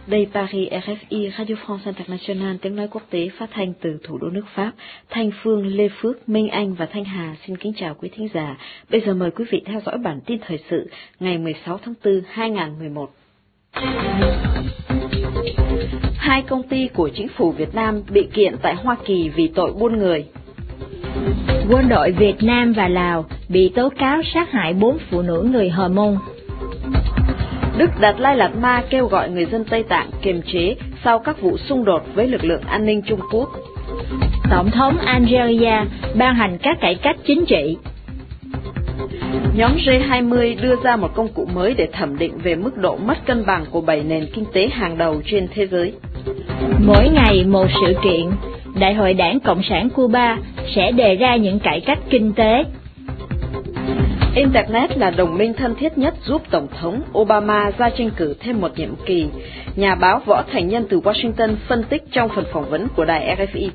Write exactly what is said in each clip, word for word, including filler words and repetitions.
Đây Paris, rờ ép i, Radio France International, tiếng nói quốc tế phát thanh từ thủ đô nước Pháp. Thanh Phương, Lê Phước, Minh Anh và Thanh Hà xin kính chào quý thính giả. Bây giờ mời quý vị theo dõi bản tin thời sự ngày mười sáu tháng tư hai nghìn không trăm mười một. Hai công ty của chính phủ Việt Nam bị kiện tại Hoa Kỳ vì tội buôn người. Quân đội Việt Nam và Lào bị tố cáo sát hại bốn phụ nữ người Hờ Mông. Đức Đạt Lai Lạt Ma kêu gọi người dân Tây Tạng kiềm chế sau các vụ xung đột với lực lượng an ninh Trung Quốc. Tổng thống Algeria ban hành các cải cách chính trị. Nhóm G hai mươi đưa ra một công cụ mới để thẩm định về mức độ mất cân bằng của bảy nền kinh tế hàng đầu trên thế giới. Mỗi ngày một sự kiện, Đại hội Đảng Cộng sản Cuba sẽ đề ra những cải cách kinh tế. Internet là đồng minh thân thiết nhất giúp Tổng thống Obama ra tranh cử thêm một nhiệm kỳ. Nhà báo Võ Thành Nhân từ Washington phân tích trong phần phỏng vấn của đài rờ ép i.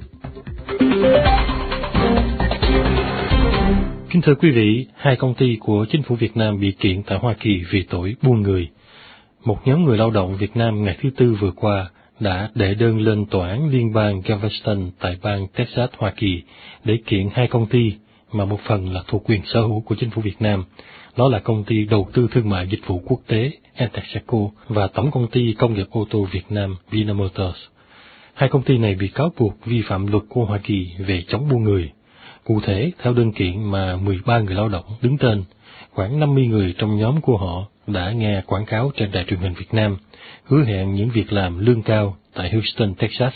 Kính thưa quý vị, hai công ty của chính phủ Việt Nam bị kiện tại Hoa Kỳ vì tội buôn người. Một nhóm người lao động Việt Nam ngày thứ Tư vừa qua đã đệ đơn lên tòa án liên bang Galveston tại bang Texas, Hoa Kỳ để kiện hai công ty mà một phần là thuộc quyền sở hữu của chính phủ Việt Nam. Đó là công ty đầu tư thương mại dịch vụ quốc tế Entexaco và tổng công ty công nghiệp ô tô Việt Nam Vinamotors Motors. Hai công ty này bị cáo buộc vi phạm luật của Hoa Kỳ về chống buôn người. Cụ thể, theo đơn kiện mà mười ba người lao động đứng tên, khoảng năm mươi người trong nhóm của họ đã nghe quảng cáo trên đài truyền hình Việt Nam, hứa hẹn những việc làm lương cao tại Houston, Texas.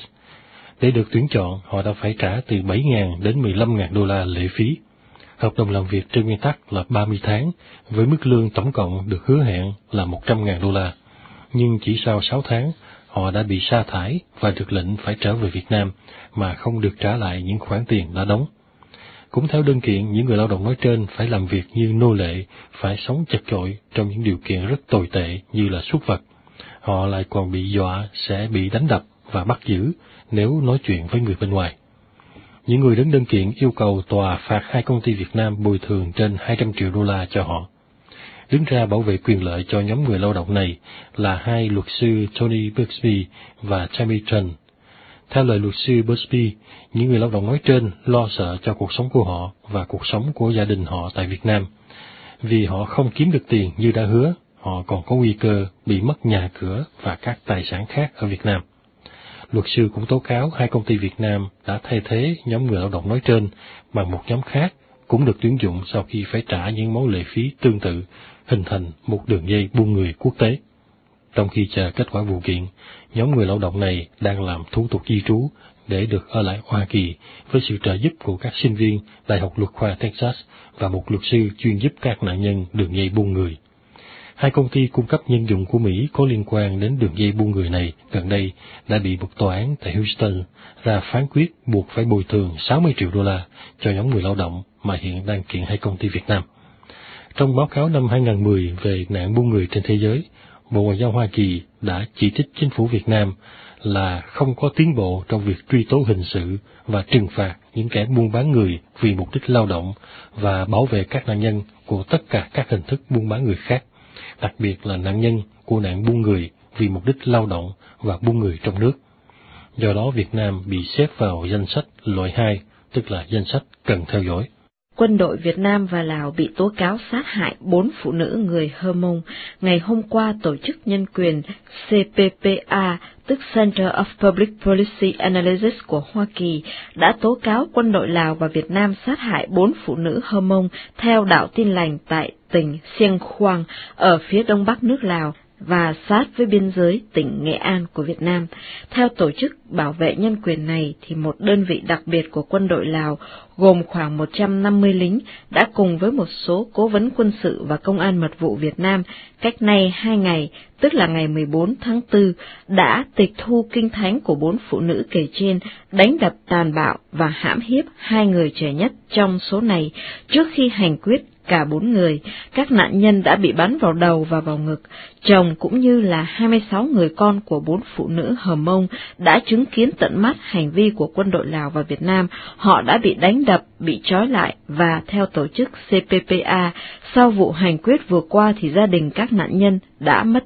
Để được tuyển chọn, họ đã phải trả từ bảy nghìn đến mười lăm nghìn đô la lệ phí. Hợp đồng làm việc trên nguyên tắc là ba mươi tháng, với mức lương tổng cộng được hứa hẹn là một trăm nghìn đô la. Nhưng chỉ sau sáu tháng, họ đã bị sa thải và được lệnh phải trở về Việt Nam mà không được trả lại những khoản tiền đã đóng. Cũng theo đơn kiện, những người lao động nói trên phải làm việc như nô lệ, phải sống chật chội trong những điều kiện rất tồi tệ như là súc vật. Họ lại còn bị dọa sẽ bị đánh đập và bắt giữ nếu nói chuyện với người bên ngoài. Những người đến đơn kiện yêu cầu tòa phạt hai công ty Việt Nam bồi thường trên hai trăm triệu đô la cho họ. Đứng ra bảo vệ quyền lợi cho nhóm người lao động này là hai luật sư Tony Bixby và Tammy Trần. Theo lời luật sư Busby, những người lao động nói trên lo sợ cho cuộc sống của họ và cuộc sống của gia đình họ tại Việt Nam. Vì họ không kiếm được tiền như đã hứa, họ còn có nguy cơ bị mất nhà cửa và các tài sản khác ở Việt Nam. Luật sư cũng tố cáo hai công ty Việt Nam đã thay thế nhóm người lao động nói trên bằng một nhóm khác cũng được tuyển dụng sau khi phải trả những món lệ phí tương tự, hình thành một đường dây buôn người quốc tế. Trong khi chờ kết quả vụ kiện, nhóm người lao động này đang làm thủ tục di trú để được ở lại Hoa Kỳ với sự trợ giúp của các sinh viên Đại học Luật khoa Texas và một luật sư chuyên giúp các nạn nhân đường dây buôn người. Hai công ty cung cấp nhân dụng của Mỹ có liên quan đến đường dây buôn người này gần đây đã bị một tòa án tại Houston ra phán quyết buộc phải bồi thường sáu mươi triệu đô la cho nhóm người lao động mà hiện đang kiện hai công ty Việt Nam. Trong báo cáo năm hai nghìn không trăm mười về nạn buôn người trên thế giới, Bộ Ngoại giao Hoa Kỳ đã chỉ trích chính phủ Việt Nam là không có tiến bộ trong việc truy tố hình sự và trừng phạt những kẻ buôn bán người vì mục đích lao động và bảo vệ các nạn nhân của tất cả các hình thức buôn bán người khác, đặc biệt là nạn nhân của nạn buôn người vì mục đích lao động và buôn người trong nước. Do đó, Việt Nam bị xếp vào danh sách loại hai, tức là danh sách cần theo dõi. Quân đội Việt Nam và Lào bị tố cáo sát hại bốn phụ nữ người Hơ Mông. Ngày hôm qua, Tổ chức Nhân quyền C P P A, tức Center of Public Policy Analysis của Hoa Kỳ, đã tố cáo quân đội Lào và Việt Nam sát hại bốn phụ nữ Hơ Mông theo đạo Tin lành tại tỉnh Siêng Khoang ở phía đông bắc nước Lào và sát với biên giới tỉnh Nghệ An của Việt Nam. Theo tổ chức bảo vệ nhân quyền này, thì một đơn vị đặc biệt của quân đội Lào gồm khoảng một trăm năm mươi lính đã cùng với một số cố vấn quân sự và công an mật vụ Việt Nam cách nay hai ngày, tức là ngày mười bốn tháng tư, đã tịch thu kinh thánh của bốn phụ nữ kể trên, đánh đập tàn bạo và hãm hiếp hai người trẻ nhất trong số này trước khi hành quyết cả bốn người. Các nạn nhân đã bị bắn vào đầu và vào ngực. Chồng cũng như là hai mươi sáu người con của bốn phụ nữ Hờ Mông đã chứng kiến tận mắt hành vi của quân đội Lào và Việt Nam. Họ đã bị đánh đập, bị trói lại và theo tổ chức C P P A, sau vụ hành quyết vừa qua thì gia đình các nạn nhân đã mất tích.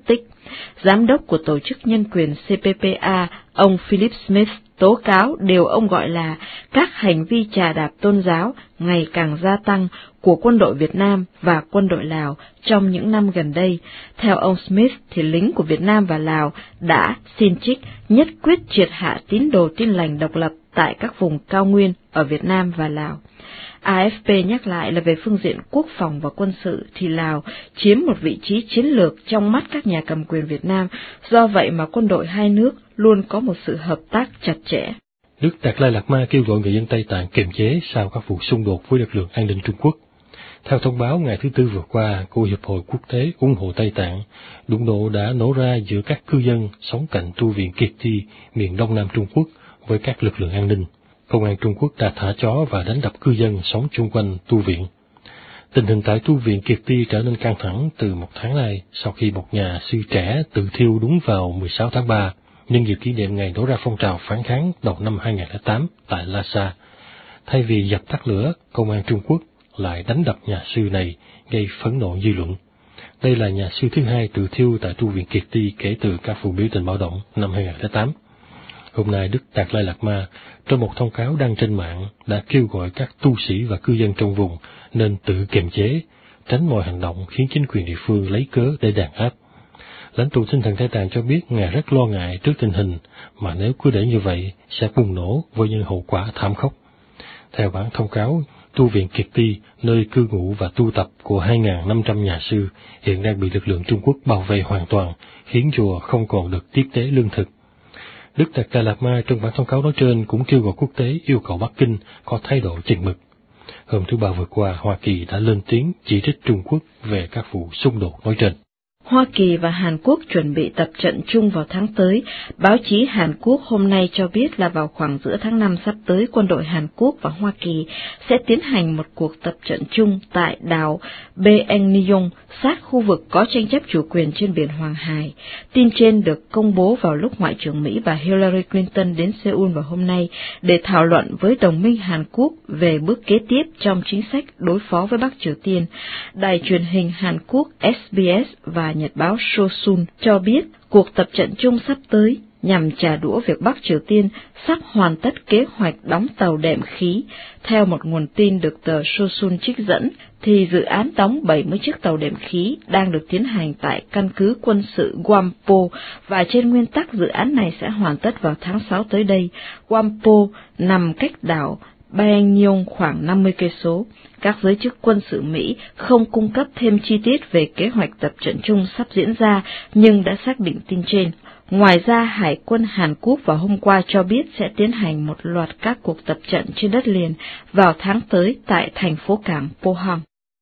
Giám đốc của Tổ chức Nhân quyền C P P A, ông Philip Smith, tố cáo điều ông gọi là các hành vi chà đạp tôn giáo ngày càng gia tăng của quân đội Việt Nam và quân đội Lào trong những năm gần đây. Theo ông Smith, thì lính của Việt Nam và Lào đã xin trích nhất quyết triệt hạ tín đồ Tin lành độc lập tại các vùng cao nguyên ở Việt Nam và Lào. A F P nhắc lại là về phương diện quốc phòng và quân sự thì Lào chiếm một vị trí chiến lược trong mắt các nhà cầm quyền Việt Nam, do vậy mà quân đội hai nước luôn có một sự hợp tác chặt chẽ. Đức Đạt Lai Lạt Ma kêu gọi người dân Tây Tạng kiềm chế sau các vụ xung đột với lực lượng an ninh Trung Quốc. Theo thông báo ngày thứ Tư vừa qua của Hiệp hội Quốc tế ủng hộ Tây Tạng, đụng độ đã nổ ra giữa các cư dân sống cạnh tu viện Kiệt Ti, miền Đông Nam Trung Quốc với các lực lượng an ninh. Công an Trung Quốc đã thả chó và đánh đập cư dân sống chung quanh tu viện. Tình hình tại tu viện Kiệt Ti trở nên căng thẳng từ một tháng nay sau khi một nhà sư trẻ tự thiêu đúng vào mười sáu tháng ba, nhân dịp kỷ niệm ngày nổ ra phong trào phản kháng đầu năm hai nghìn không trăm lẻ tám tại Lhasa. Thay vì dập tắt lửa, công an Trung Quốc lại đánh đập nhà sư này, gây phẫn nộ dư luận. Đây là nhà sư thứ hai tự thiêu tại tu viện Kiệt Ti kể từ các vụ biểu tình bạo động năm hai nghìn không trăm lẻ tám. Hôm nay, Đức Đạt Lai Lạt Ma, trong một thông cáo đăng trên mạng, đã kêu gọi các tu sĩ và cư dân trong vùng nên tự kiềm chế, tránh mọi hành động khiến chính quyền địa phương lấy cớ để đàn áp. Lãnh tụ Tinh thần Tây Tạng cho biết Ngài rất lo ngại trước tình hình, mà nếu cứ để như vậy sẽ bùng nổ với những hậu quả thảm khốc. Theo bản thông cáo, tu viện Kiệt Ti, nơi cư ngụ và tu tập của hai nghìn năm trăm nhà sư, hiện đang bị lực lượng Trung Quốc bảo vệ hoàn toàn, khiến chùa không còn được tiếp tế lương thực. Đức Đạt Lai Lạt Ma trong bản thông cáo nói trên cũng kêu gọi quốc tế yêu cầu Bắc Kinh có thái độ chừng mực. Hôm thứ Ba vừa qua, Hoa Kỳ đã lên tiếng chỉ trích Trung Quốc về các vụ xung đột nói trên. Hoa Kỳ và Hàn Quốc chuẩn bị tập trận chung vào tháng tới. Báo chí Hàn Quốc hôm nay cho biết là vào khoảng giữa tháng năm sắp tới, quân đội Hàn Quốc và Hoa Kỳ sẽ tiến hành một cuộc tập trận chung tại đảo Baekneung, sát khu vực có tranh chấp chủ quyền trên biển Hoàng Hải. Tin trên được công bố vào lúc Ngoại trưởng Mỹ bà Hillary Clinton đến Seoul vào hôm nay để thảo luận với đồng minh Hàn Quốc về bước kế tiếp trong chính sách đối phó với Bắc Triều Tiên. Đài truyền hình Hàn Quốc S B S và Nhật báo Chosun cho biết cuộc tập trận chung sắp tới nhằm trả đũa việc Bắc Triều Tiên sắp hoàn tất kế hoạch đóng tàu đệm khí. Theo một nguồn tin được tờ Chosun trích dẫn, thì dự án đóng bảy mươi chiếc tàu đệm khí đang được tiến hành tại căn cứ quân sự Whampoa, và trên nguyên tắc dự án này sẽ hoàn tất vào tháng sáu tới đây. Whampoa nằm cách đảo Baekneung khoảng năm mươi cây số. Các giới chức quân sự Mỹ không cung cấp thêm chi tiết về kế hoạch tập trận chung sắp diễn ra, nhưng đã xác định tin trên. Ngoài ra, Hải quân Hàn Quốc vào hôm qua cho biết sẽ tiến hành một loạt các cuộc tập trận trên đất liền vào tháng tới tại thành phố cảng Pohang.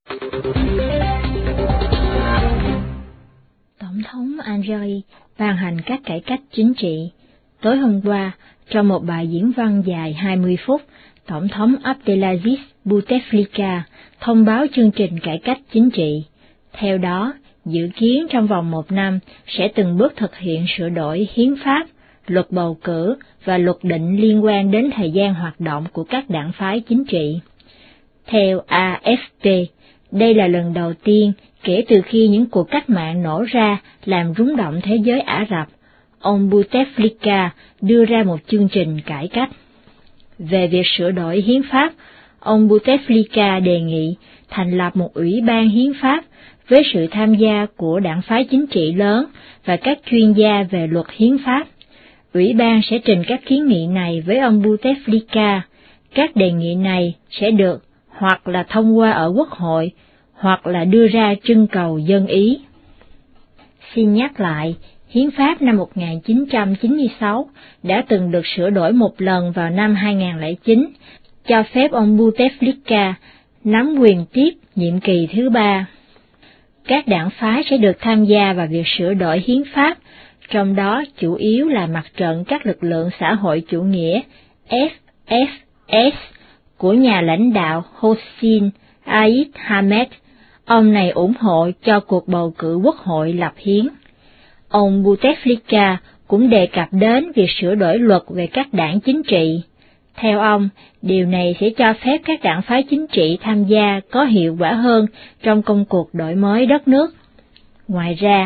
Tổng thống Algeria ban hành các cải cách chính trị. Tối hôm qua, trong một bài diễn văn dài hai mươi phút, Tổng thống Abdelaziz Bouteflika thông báo chương trình cải cách chính trị. Theo đó, dự kiến trong vòng một năm sẽ từng bước thực hiện sửa đổi hiến pháp, luật bầu cử và luật định liên quan đến thời gian hoạt động của các đảng phái chính trị. Theo A F P, đây là lần đầu tiên kể từ khi những cuộc cách mạng nổ ra làm rúng động thế giới Ả Rập, ông Bouteflika đưa ra một chương trình cải cách. Về việc sửa đổi hiến pháp, ông Bouteflika đề nghị thành lập một ủy ban hiến pháp với sự tham gia của đảng phái chính trị lớn và các chuyên gia về luật hiến pháp. Ủy ban sẽ trình các kiến nghị này với ông Bouteflika. Các đề nghị này sẽ được hoặc là thông qua ở Quốc hội, hoặc là đưa ra trưng cầu dân ý. Xin nhắc lại, Hiến pháp năm một nghìn chín trăm chín mươi sáu đã từng được sửa đổi một lần vào năm hai nghìn không trăm lẻ chín, cho phép ông Bouteflika nắm quyền tiếp nhiệm kỳ thứ ba. Các đảng phái sẽ được tham gia vào việc sửa đổi hiến pháp, trong đó chủ yếu là mặt trận các lực lượng xã hội chủ nghĩa F F S của nhà lãnh đạo Hossein Ait Ahmed. Ông này ủng hộ cho cuộc bầu cử quốc hội lập hiến. Ông Bouteflika cũng đề cập đến việc sửa đổi luật về các đảng chính trị. Theo ông, điều này sẽ cho phép các đảng phái chính trị tham gia có hiệu quả hơn trong công cuộc đổi mới đất nước. Ngoài ra,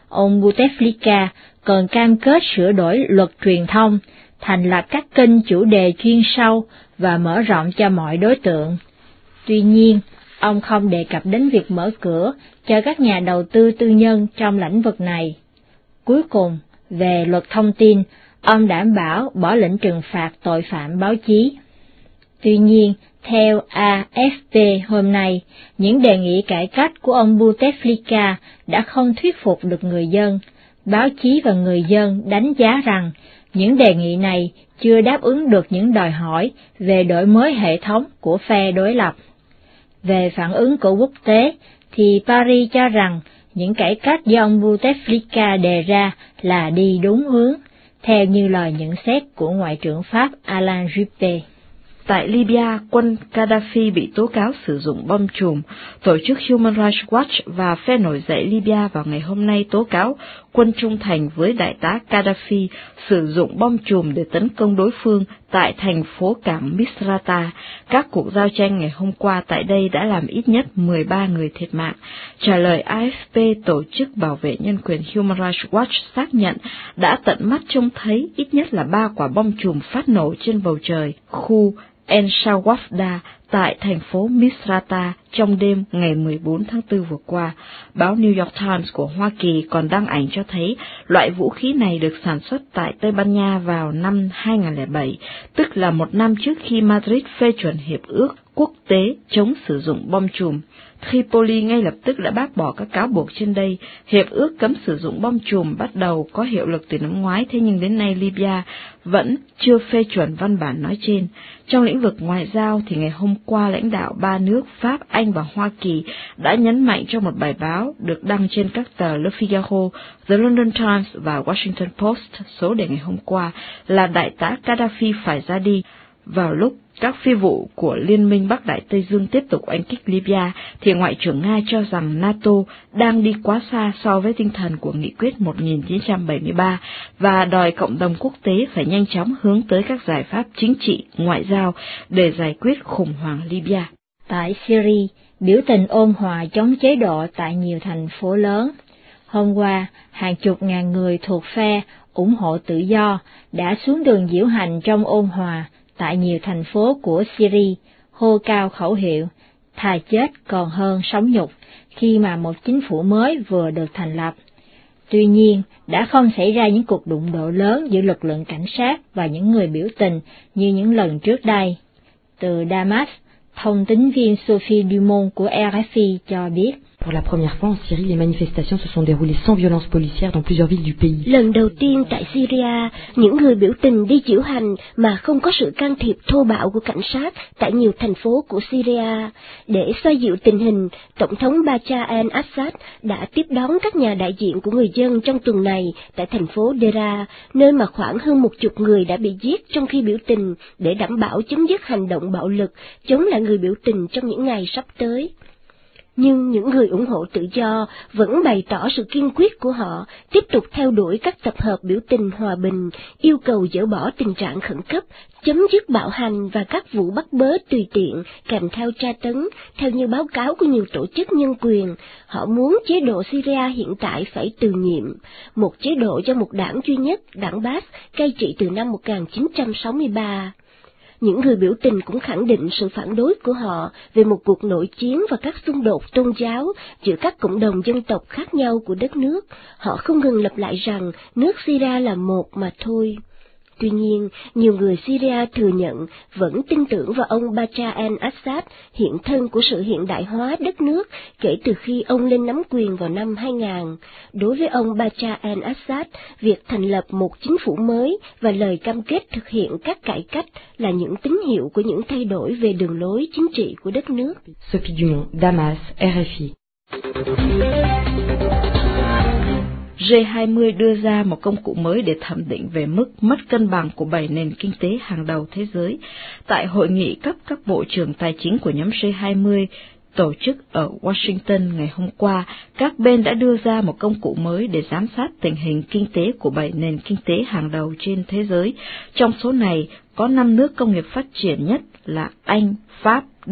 ông Bouteflika còn cam kết sửa đổi luật truyền thông, thành lập các kênh chủ đề chuyên sâu và mở rộng cho mọi đối tượng. Tuy nhiên, ông không đề cập đến việc mở cửa cho các nhà đầu tư tư nhân trong lĩnh vực này. Cuối cùng, về luật thông tin, ông đảm bảo bỏ lệnh trừng phạt tội phạm báo chí. Tuy nhiên, theo a ép pê hôm nay, những đề nghị cải cách của ông Bouteflika đã không thuyết phục được người dân. Báo chí và người dân đánh giá rằng những đề nghị này chưa đáp ứng được những đòi hỏi về đổi mới hệ thống của phe đối lập. Về phản ứng của quốc tế, thì Paris cho rằng những cải cách do ông Bouteflika đề ra là đi đúng hướng, theo như lời nhận xét của Ngoại trưởng Pháp Alain Juppé. Tại Libya, quân Gaddafi bị tố cáo sử dụng bom chùm. Tổ chức Human Rights Watch và phe nổi dậy Libya vào ngày hôm nay tố cáo quân trung thành với đại tá Gaddafi sử dụng bom chùm để tấn công đối phương tại thành phố cảng Misrata. Các cuộc giao tranh ngày hôm qua tại đây đã làm ít nhất mười ba người thiệt mạng. Trả lời a ép pê, tổ chức bảo vệ nhân quyền Human Rights Watch xác nhận đã tận mắt trông thấy ít nhất là ba quả bom chùm phát nổ trên bầu trời khu El Shawafda tại thành phố Misrata trong đêm ngày mười bốn tháng tư vừa qua. Báo New York Times của Hoa Kỳ còn đăng ảnh cho thấy loại vũ khí này được sản xuất tại Tây Ban Nha vào năm hai nghìn không trăm lẻ bảy, tức là một năm trước khi Madrid phê chuẩn hiệp ước quốc tế chống sử dụng bom chùm. Tripoli ngay lập tức đã bác bỏ các cáo buộc trên đây. Hiệp ước cấm sử dụng bom chùm bắt đầu có hiệu lực từ năm ngoái, thế nhưng đến nay Libya vẫn chưa phê chuẩn văn bản nói trên. Trong lĩnh vực ngoại giao thì ngày hôm qua lãnh đạo ba nước Pháp, Anh và Hoa Kỳ đã nhấn mạnh trong một bài báo được đăng trên các tờ Le Figaro, The London Times và Washington Post số đề ngày hôm qua là đại tá Gaddafi phải ra đi. Vào lúc các phi vụ của Liên minh Bắc Đại Tây Dương tiếp tục oanh kích Libya, thì Ngoại trưởng Nga cho rằng NATO đang đi quá xa so với tinh thần của Nghị quyết một nghìn chín trăm bảy mươi ba và đòi cộng đồng quốc tế phải nhanh chóng hướng tới các giải pháp chính trị, ngoại giao để giải quyết khủng hoảng Libya. Tại Syria, biểu tình ôn hòa chống chế độ tại nhiều thành phố lớn. Hôm qua, hàng chục ngàn người thuộc phe ủng hộ tự do đã xuống đường diễu hành trong ôn hòa tại nhiều thành phố của Syria, hô cao khẩu hiệu thà chết còn hơn sống nhục khi mà một chính phủ mới vừa được thành lập. Tuy nhiên, đã không xảy ra những cuộc đụng độ lớn giữa lực lượng cảnh sát và những người biểu tình như những lần trước đây. Từ Damas, thông tín viên Sophie Dumont của rờ ép i cho biết. Pour la première fois en Syrie, les manifestations se sont déroulées sans violence policière dans plusieurs villes du pays. Lần đầu tiên tại Syria, những người biểu tình đi diễu hành mà không có sự can thiệp thô bạo của cảnh sát tại nhiều thành phố của Syria. Để xoa dịu tình hình, Tổng thống Bashar al-Assad đã tiếp đón các nhà đại diện của người dân trong tuần này tại thành phố Deraa, nơi mà khoảng hơn một chục người đã bị giết trong khi biểu tình để đảm bảo chấm dứt hành động bạo lực chống lại người biểu tình trong những ngày sắp tới. Nhưng những người ủng hộ tự do vẫn bày tỏ sự kiên quyết của họ tiếp tục theo đuổi các tập hợp biểu tình hòa bình, yêu cầu dỡ bỏ tình trạng khẩn cấp, chấm dứt bạo hành và các vụ bắt bớ tùy tiện kèm theo tra tấn. Theo như báo cáo của nhiều tổ chức nhân quyền, họ muốn chế độ Syria hiện tại phải từ nhiệm, một chế độ do một đảng duy nhất, đảng Baath, cai trị từ năm một nghìn chín trăm sáu mươi ba. Những người biểu tình cũng khẳng định sự phản đối của họ về một cuộc nội chiến và các xung đột tôn giáo giữa các cộng đồng dân tộc khác nhau của đất nước. Họ không ngừng lặp lại rằng nước Syria là một mà thôi. Tuy nhiên, nhiều người Syria thừa nhận vẫn tin tưởng vào ông Bashar al-Assad, hiện thân của sự hiện đại hóa đất nước kể từ khi ông lên nắm quyền vào năm hai nghìn. Đối với ông Bashar al-Assad, việc thành lập một chính phủ mới và lời cam kết thực hiện các cải cách là những tín hiệu của những thay đổi về đường lối chính trị của đất nước. Sophie Dumont, Damas, rờ ép i. G hai mươi đưa ra một công cụ mới để thẩm định về mức mất cân bằng của bảy nền kinh tế hàng đầu thế giới. Tại hội nghị cấp các bộ trưởng tài chính của nhóm G hai mươi tổ chức ở Washington ngày hôm qua, các bên đã đưa ra một công cụ mới để giám sát tình hình kinh tế của bảy nền kinh tế hàng đầu trên thế giới. Trong số này có năm nước công nghiệp phát triển nhất là Anh, Pháp, Đức,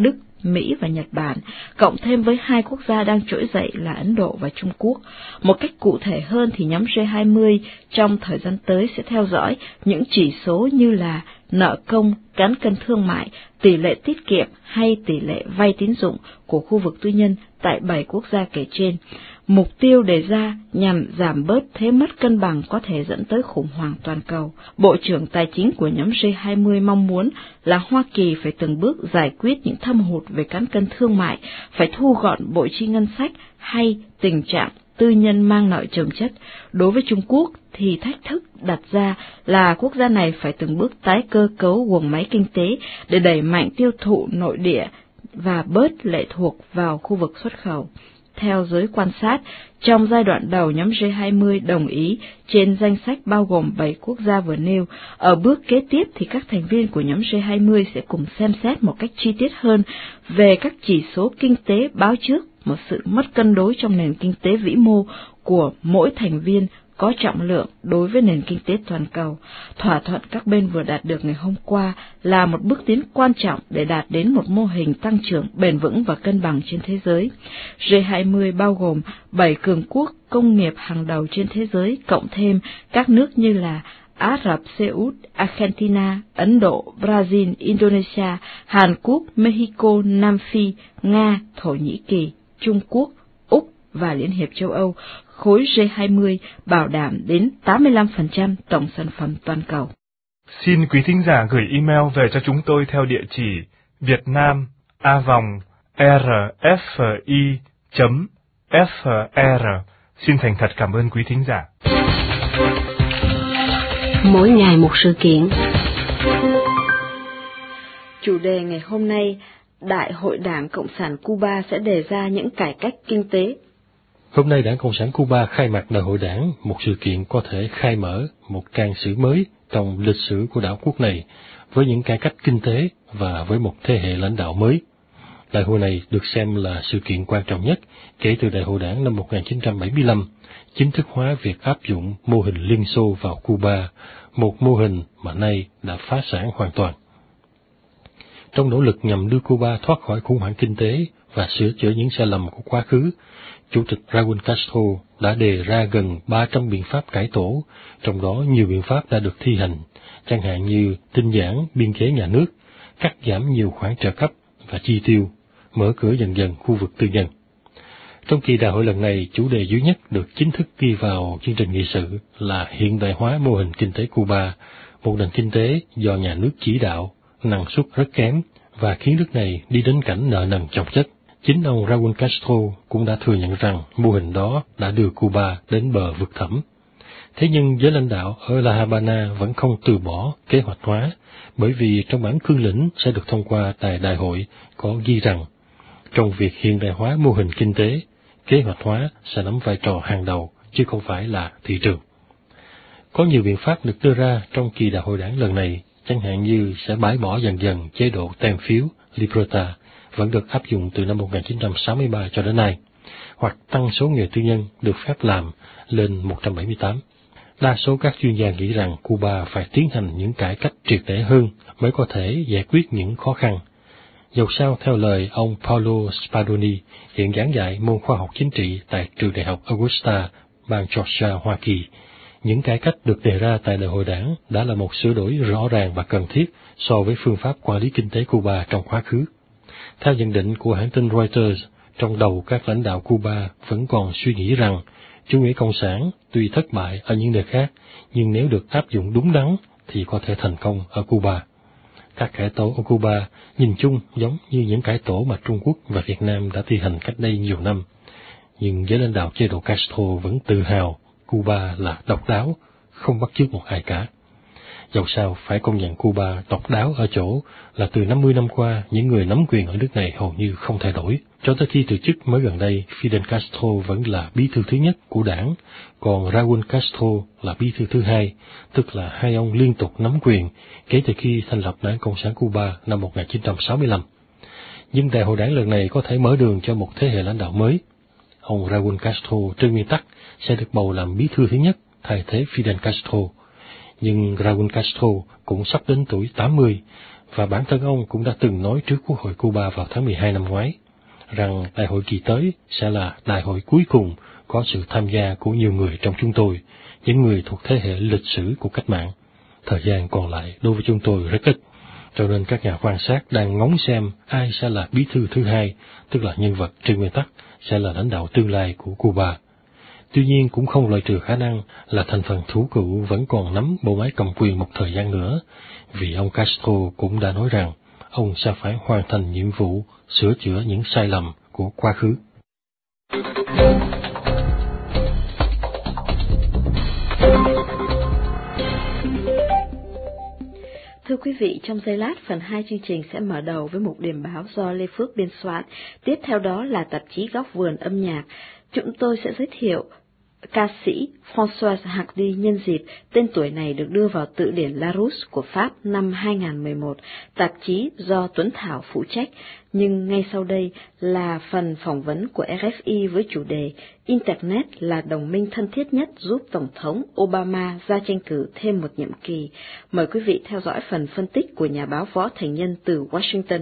Mỹ và Nhật Bản, cộng thêm với hai quốc gia đang trỗi dậy là Ấn Độ và Trung Quốc. Một cách cụ thể hơn thì nhóm G hai mươi trong thời gian tới sẽ theo dõi những chỉ số như là nợ công, cán cân thương mại, tỷ lệ tiết kiệm hay tỷ lệ vay tín dụng của khu vực tư nhân tại bảy quốc gia kể trên. Mục tiêu đề ra nhằm giảm bớt thế mất cân bằng có thể dẫn tới khủng hoảng toàn cầu. Bộ trưởng Tài chính của nhóm G hai mươi mong muốn là Hoa Kỳ phải từng bước giải quyết những thâm hụt về cán cân thương mại, phải thu gọn bộ chi ngân sách hay tình trạng tư nhân mang nợ chồng chất. Đối với Trung Quốc thì thách thức đặt ra là quốc gia này phải từng bước tái cơ cấu guồng máy kinh tế để đẩy mạnh tiêu thụ nội địa và bớt lệ thuộc vào khu vực xuất khẩu. Theo giới quan sát, trong giai đoạn đầu nhóm G hai mươi đồng ý trên danh sách bao gồm bảy quốc gia vừa nêu. Ở bước kế tiếp thì các thành viên của nhóm G hai mươi sẽ cùng xem xét một cách chi tiết hơn về các chỉ số kinh tế báo trước một sự mất cân đối trong nền kinh tế vĩ mô của mỗi thành viên có trọng lượng đối với nền kinh tế toàn cầu. Thỏa thuận các bên vừa đạt được ngày hôm qua là một bước tiến quan trọng để đạt đến một mô hình tăng trưởng bền vững và cân bằng trên thế giới. G hai mươi bao gồm bảy cường quốc công nghiệp hàng đầu trên thế giới, cộng thêm các nước như là Ả Rập Xê Út, Argentina, Ấn Độ, Brazil, Indonesia, Hàn Quốc, Mexico, Nam Phi, Nga, Thổ Nhĩ Kỳ, Trung Quốc, Úc và Liên hiệp châu Âu. Khối G hai mươi bảo đảm đến tám mươi lăm phần trăm tổng sản phẩm toàn cầu. Xin quý thính giả gửi email về cho chúng tôi theo địa chỉ vietnam a vòng rfi chấm fr. Xin thành thật cảm ơn quý thính giả. Mỗi ngày một sự kiện. Chủ đề ngày hôm nay, Đại hội Đảng Cộng sản Cuba sẽ đề ra những cải cách kinh tế. Hôm nay Đảng Cộng sản Cuba khai mạc Đại hội Đảng, một sự kiện có thể khai mở một trang sử mới trong lịch sử của đảo quốc này, với những cải cách kinh tế và với một thế hệ lãnh đạo mới. Đại hội này được xem là sự kiện quan trọng nhất kể từ Đại hội Đảng năm một nghìn chín trăm bảy mươi lăm, chính thức hóa việc áp dụng mô hình Liên Xô vào Cuba, một mô hình mà nay đã phá sản hoàn toàn. Trong nỗ lực nhằm đưa Cuba thoát khỏi khủng hoảng kinh tế và sửa chữa những sai lầm của quá khứ, Chủ tịch Raúl Castro đã đề ra gần ba trăm biện pháp cải tổ, trong đó nhiều biện pháp đã được thi hành, chẳng hạn như tinh giản biên chế nhà nước, cắt giảm nhiều khoản trợ cấp và chi tiêu, mở cửa dần dần khu vực tư nhân. Trong kỳ đại hội lần này, chủ đề duy nhất được chính thức ghi vào chương trình nghị sự là hiện đại hóa mô hình kinh tế Cuba, một nền kinh tế do nhà nước chỉ đạo, năng suất rất kém và khiến nước này đi đến cảnh nợ nần chồng chất. Chính ông Raúl Castro cũng đã thừa nhận rằng mô hình đó đã đưa Cuba đến bờ vực thẳm. Thế nhưng giới lãnh đạo ở La Habana vẫn không từ bỏ kế hoạch hóa, bởi vì trong bản cương lĩnh sẽ được thông qua tại đại hội có ghi rằng trong việc hiện đại hóa mô hình kinh tế, kế hoạch hóa sẽ nắm vai trò hàng đầu chứ không phải là thị trường. Có nhiều biện pháp được đưa ra trong kỳ đại hội đảng lần này, chẳng hạn như sẽ bãi bỏ dần dần chế độ tem phiếu Libreta vẫn được áp dụng từ năm một nghìn chín trăm sáu mươi ba cho đến nay, hoặc tăng số nghề tư nhân được phép làm lên một trăm bảy mươi tám. Đa số các chuyên gia nghĩ rằng Cuba phải tiến hành những cải cách triệt để hơn mới có thể giải quyết những khó khăn. Dầu sao, theo lời ông Paolo Spadoni, hiện giảng dạy môn khoa học chính trị tại trường đại học Augusta, bang Georgia, Hoa Kỳ, những cải cách được đề ra tại đại hội đảng đã là một sửa đổi rõ ràng và cần thiết so với phương pháp quản lý kinh tế Cuba trong quá khứ. Theo nhận định của hãng tin Reuters, trong đầu các lãnh đạo Cuba vẫn còn suy nghĩ rằng chủ nghĩa cộng sản tuy thất bại ở những nơi khác, nhưng nếu được áp dụng đúng đắn thì có thể thành công ở Cuba. Các cải tổ ở Cuba nhìn chung giống như những cải tổ mà Trung Quốc và Việt Nam đã thi hành cách đây nhiều năm. Nhưng giới lãnh đạo chế độ Castro vẫn tự hào Cuba là độc đáo, không bắt chước một ai cả. Dẫu sao, phải công nhận Cuba độc đáo ở chỗ là từ năm mươi năm qua, những người nắm quyền ở nước này hầu như không thay đổi. Cho tới khi từ chức mới gần đây, Fidel Castro vẫn là bí thư thứ nhất của đảng, còn Raúl Castro là bí thư thứ hai, tức là hai ông liên tục nắm quyền kể từ khi thành lập Đảng Cộng sản Cuba năm một nghìn chín trăm sáu mươi lăm. Nhưng đại hội đảng lần này có thể mở đường cho một thế hệ lãnh đạo mới. Ông Raúl Castro trên nguyên tắc sẽ được bầu làm bí thư thứ nhất thay thế Fidel Castro. Nhưng Raúl Castro cũng sắp đến tuổi tám mươi, và bản thân ông cũng đã từng nói trước Quốc hội Cuba vào tháng mười hai năm ngoái, rằng đại hội kỳ tới sẽ là đại hội cuối cùng có sự tham gia của nhiều người trong chúng tôi, những người thuộc thế hệ lịch sử của cách mạng. Thời gian còn lại đối với chúng tôi rất ít, cho nên các nhà quan sát đang ngóng xem ai sẽ là bí thư thứ hai, tức là nhân vật trên nguyên tắc sẽ là lãnh đạo tương lai của Cuba. Tuy nhiên cũng không loại trừ khả năng là thành phần thủ cựu vẫn còn nắm bộ máy cầm quyền một thời gian nữa, vì ông Castro cũng đã nói rằng ông sẽ phải hoàn thành nhiệm vụ sửa chữa những sai lầm của quá khứ. Thưa quý vị, trong giây lát, phần hai chương trình sẽ mở đầu với một điểm báo do Lê Phước biên soạn. Tiếp theo đó là tạp chí Góc Vườn Âm Nhạc. Chúng tôi sẽ giới thiệu ca sĩ François Hardy nhân dịp tên tuổi này được đưa vào từ điển Larousse của Pháp năm hai nghìn không trăm mười một, tạp chí do Tuấn Thảo phụ trách. Nhưng ngay sau đây là phần phỏng vấn của rờ ép i với chủ đề Internet là đồng minh thân thiết nhất giúp Tổng thống Obama ra tranh cử thêm một nhiệm kỳ. Mời quý vị theo dõi phần phân tích của nhà báo Võ Thành Nhân từ Washington.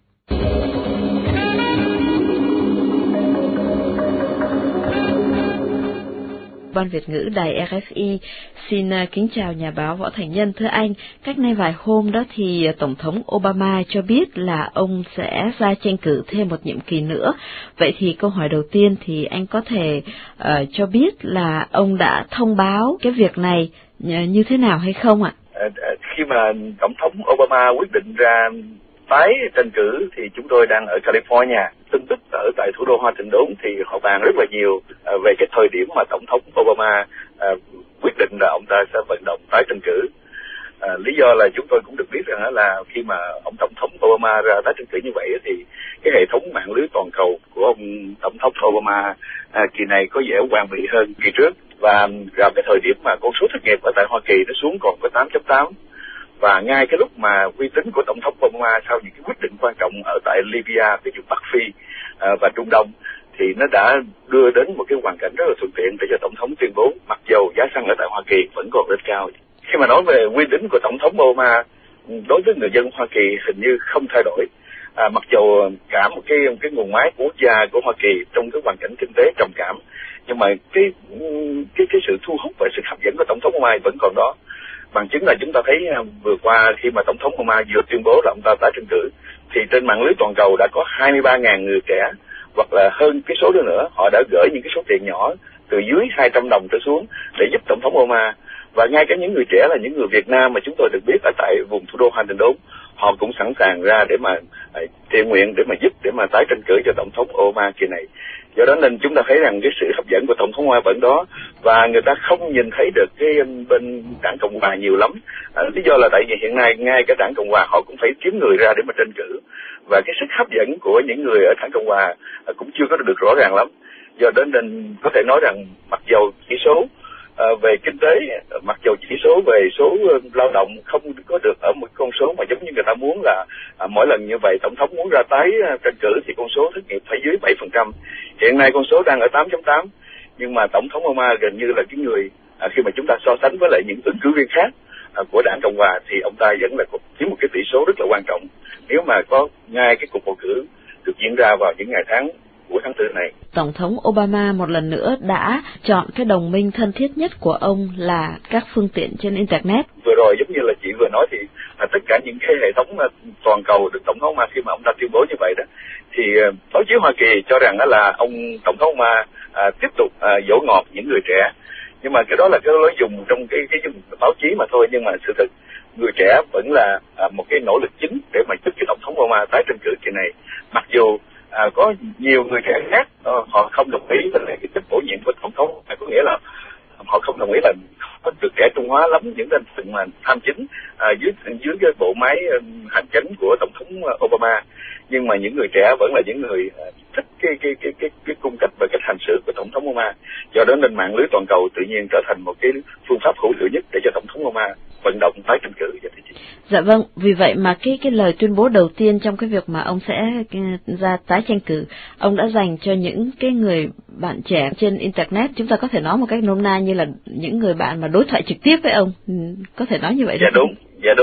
Ban Việt ngữ đài rờ ép i xin kính chào nhà báo Võ Thành Nhân. Thưa anh, cách nay vài hôm đó thì Tổng thống Obama cho biết là ông sẽ ra tranh cử thêm một nhiệm kỳ nữa. Vậy thì câu hỏi đầu tiên thì anh có thể uh, cho biết là ông đã thông báo cái việc này như thế nào hay không ạ? Khi mà Tổng thống Obama quyết định ra tái tranh cử thì chúng tôi đang ở California. Tin tức ở tại thủ đô Hoa Thịnh Đốn thì họ bàn rất là nhiều uh, về cái thời điểm mà Tổng thống Obama uh, quyết định là ông ta sẽ vận động tái tranh cử. Uh, lý do là chúng tôi cũng được biết rằng là khi mà ông Tổng thống Obama ra tái tranh cử như vậy thì cái hệ thống mạng lưới toàn cầu của ông Tổng thống Obama uh, kỳ này có vẻ hoàn mỹ hơn kỳ trước. Và vào cái thời điểm mà con số thất nghiệp ở tại Hoa Kỳ nó xuống còn có tám chấm tám. Và ngay cái lúc mà uy tín của Tổng thống Obama sau những cái quyết định quan trọng ở tại Libya, ví dụ Bắc Phi uh, và Trung Đông, thì nó đã đưa đến một cái hoàn cảnh rất là thuận tiện để cho Tổng thống tuyên bố mặc dầu giá xăng ở tại Hoa Kỳ vẫn còn rất cao. Khi mà nói về uy tín của Tổng thống Obama đối với người dân Hoa Kỳ hình như không thay đổi. À, mặc dầu cả một cái cái nguồn máy của quốc gia của Hoa Kỳ trong cái hoàn cảnh kinh tế trầm cảm, nhưng mà cái cái cái sự thu hút và sự hấp dẫn của Tổng thống Obama vẫn còn đó. Bằng chứng là chúng ta thấy vừa qua khi mà Tổng thống Obama vừa tuyên bố là ông ta tái tranh cử, thì trên mạng lưới toàn cầu đã có hai mươi ba nghìn người trẻ, hoặc là hơn cái số đó nữa, họ đã gửi những cái số tiền nhỏ từ dưới hai trăm đồng trở xuống để giúp Tổng thống Obama. Và ngay cả những người trẻ là những người Việt Nam mà chúng tôi được biết ở tại vùng thủ đô Hoa Thịnh Đốn, họ cũng sẵn sàng ra để mà thiện nguyện để mà giúp để mà tái tranh cử cho Tổng thống Obama kỳ này. Do đó nên chúng ta thấy rằng cái sự hấp dẫn của Tổng thống Obama vẫn đó, và người ta không nhìn thấy được cái bên đảng Cộng hòa nhiều lắm. À, lý do là tại vì hiện nay ngay cả đảng Cộng hòa họ cũng phải kiếm người ra để mà tranh cử, và cái sức hấp dẫn của những người ở đảng Cộng hòa cũng chưa có được rõ ràng lắm. Do đó nên có thể nói rằng mặc dầu chỉ số À, về kinh tế, mặc dù chỉ số về số lao động không có được ở một con số mà giống như người ta muốn là à, mỗi lần như vậy Tổng thống muốn ra tái à, tranh cử thì con số thất nghiệp phải dưới bảy phần trăm. Hiện nay con số đang ở tám chấm tám, nhưng mà Tổng thống Obama gần như là cái người à, khi mà chúng ta so sánh với lại những ứng cử viên khác à, của đảng Cộng hòa thì ông ta vẫn là chiếm một cái tỷ số rất là quan trọng nếu mà có ngay cái cuộc bầu cử được diễn ra vào những ngày tháng của tháng tư này. Tổng thống Obama một lần nữa đã chọn cái đồng minh thân thiết nhất của ông là các phương tiện trên Internet. Vừa rồi giống như là chị vừa nói thì à, tất cả những cái hệ thống à, toàn cầu được Tổng thống Obama khi mà ông ta tuyên bố như vậy đó, thì à, báo chí Hoa Kỳ cho rằng đó là ông Tổng thống Obama à, tiếp tục à, dỗ ngọt những người trẻ. Nhưng mà cái đó là cái lối dùng trong cái cái dùng báo chí mà thôi, nhưng mà sự thực người trẻ vẫn là à, một cái nỗ lực chính để mà giúp cho Tổng thống Obama tái tranh cử kỳ này. Mặc dù À, có nhiều người trẻ khác uh, họ không đồng ý với lại cái chức bổ nhiệm của Tổng thống, à, có nghĩa là họ không đồng ý là không được trẻ trung hóa lắm những thành phần mà tham chính à, dưới dưới cái bộ máy uh, hành chính của Tổng thống uh, Obama. Nhưng mà những người trẻ vẫn là những người uh, thích cái cái cái cái cái cung cách và cách hành xử của Tổng thống Obama. Do đó nên mạng lưới toàn cầu tự nhiên trở thành một cái phương pháp hữu hiệu nhất để cho Tổng thống Obama vận động tái tranh cử. Dạ vâng, vì vậy mà cái cái lời tuyên bố đầu tiên trong cái việc mà ông sẽ ra tái tranh cử, ông đã dành cho những cái người bạn trẻ trên Internet, chúng ta có thể nói một cách nôm na như là những người bạn mà đối thoại trực tiếp với ông, có thể nói như vậy Dạ đúng, dạ đúng.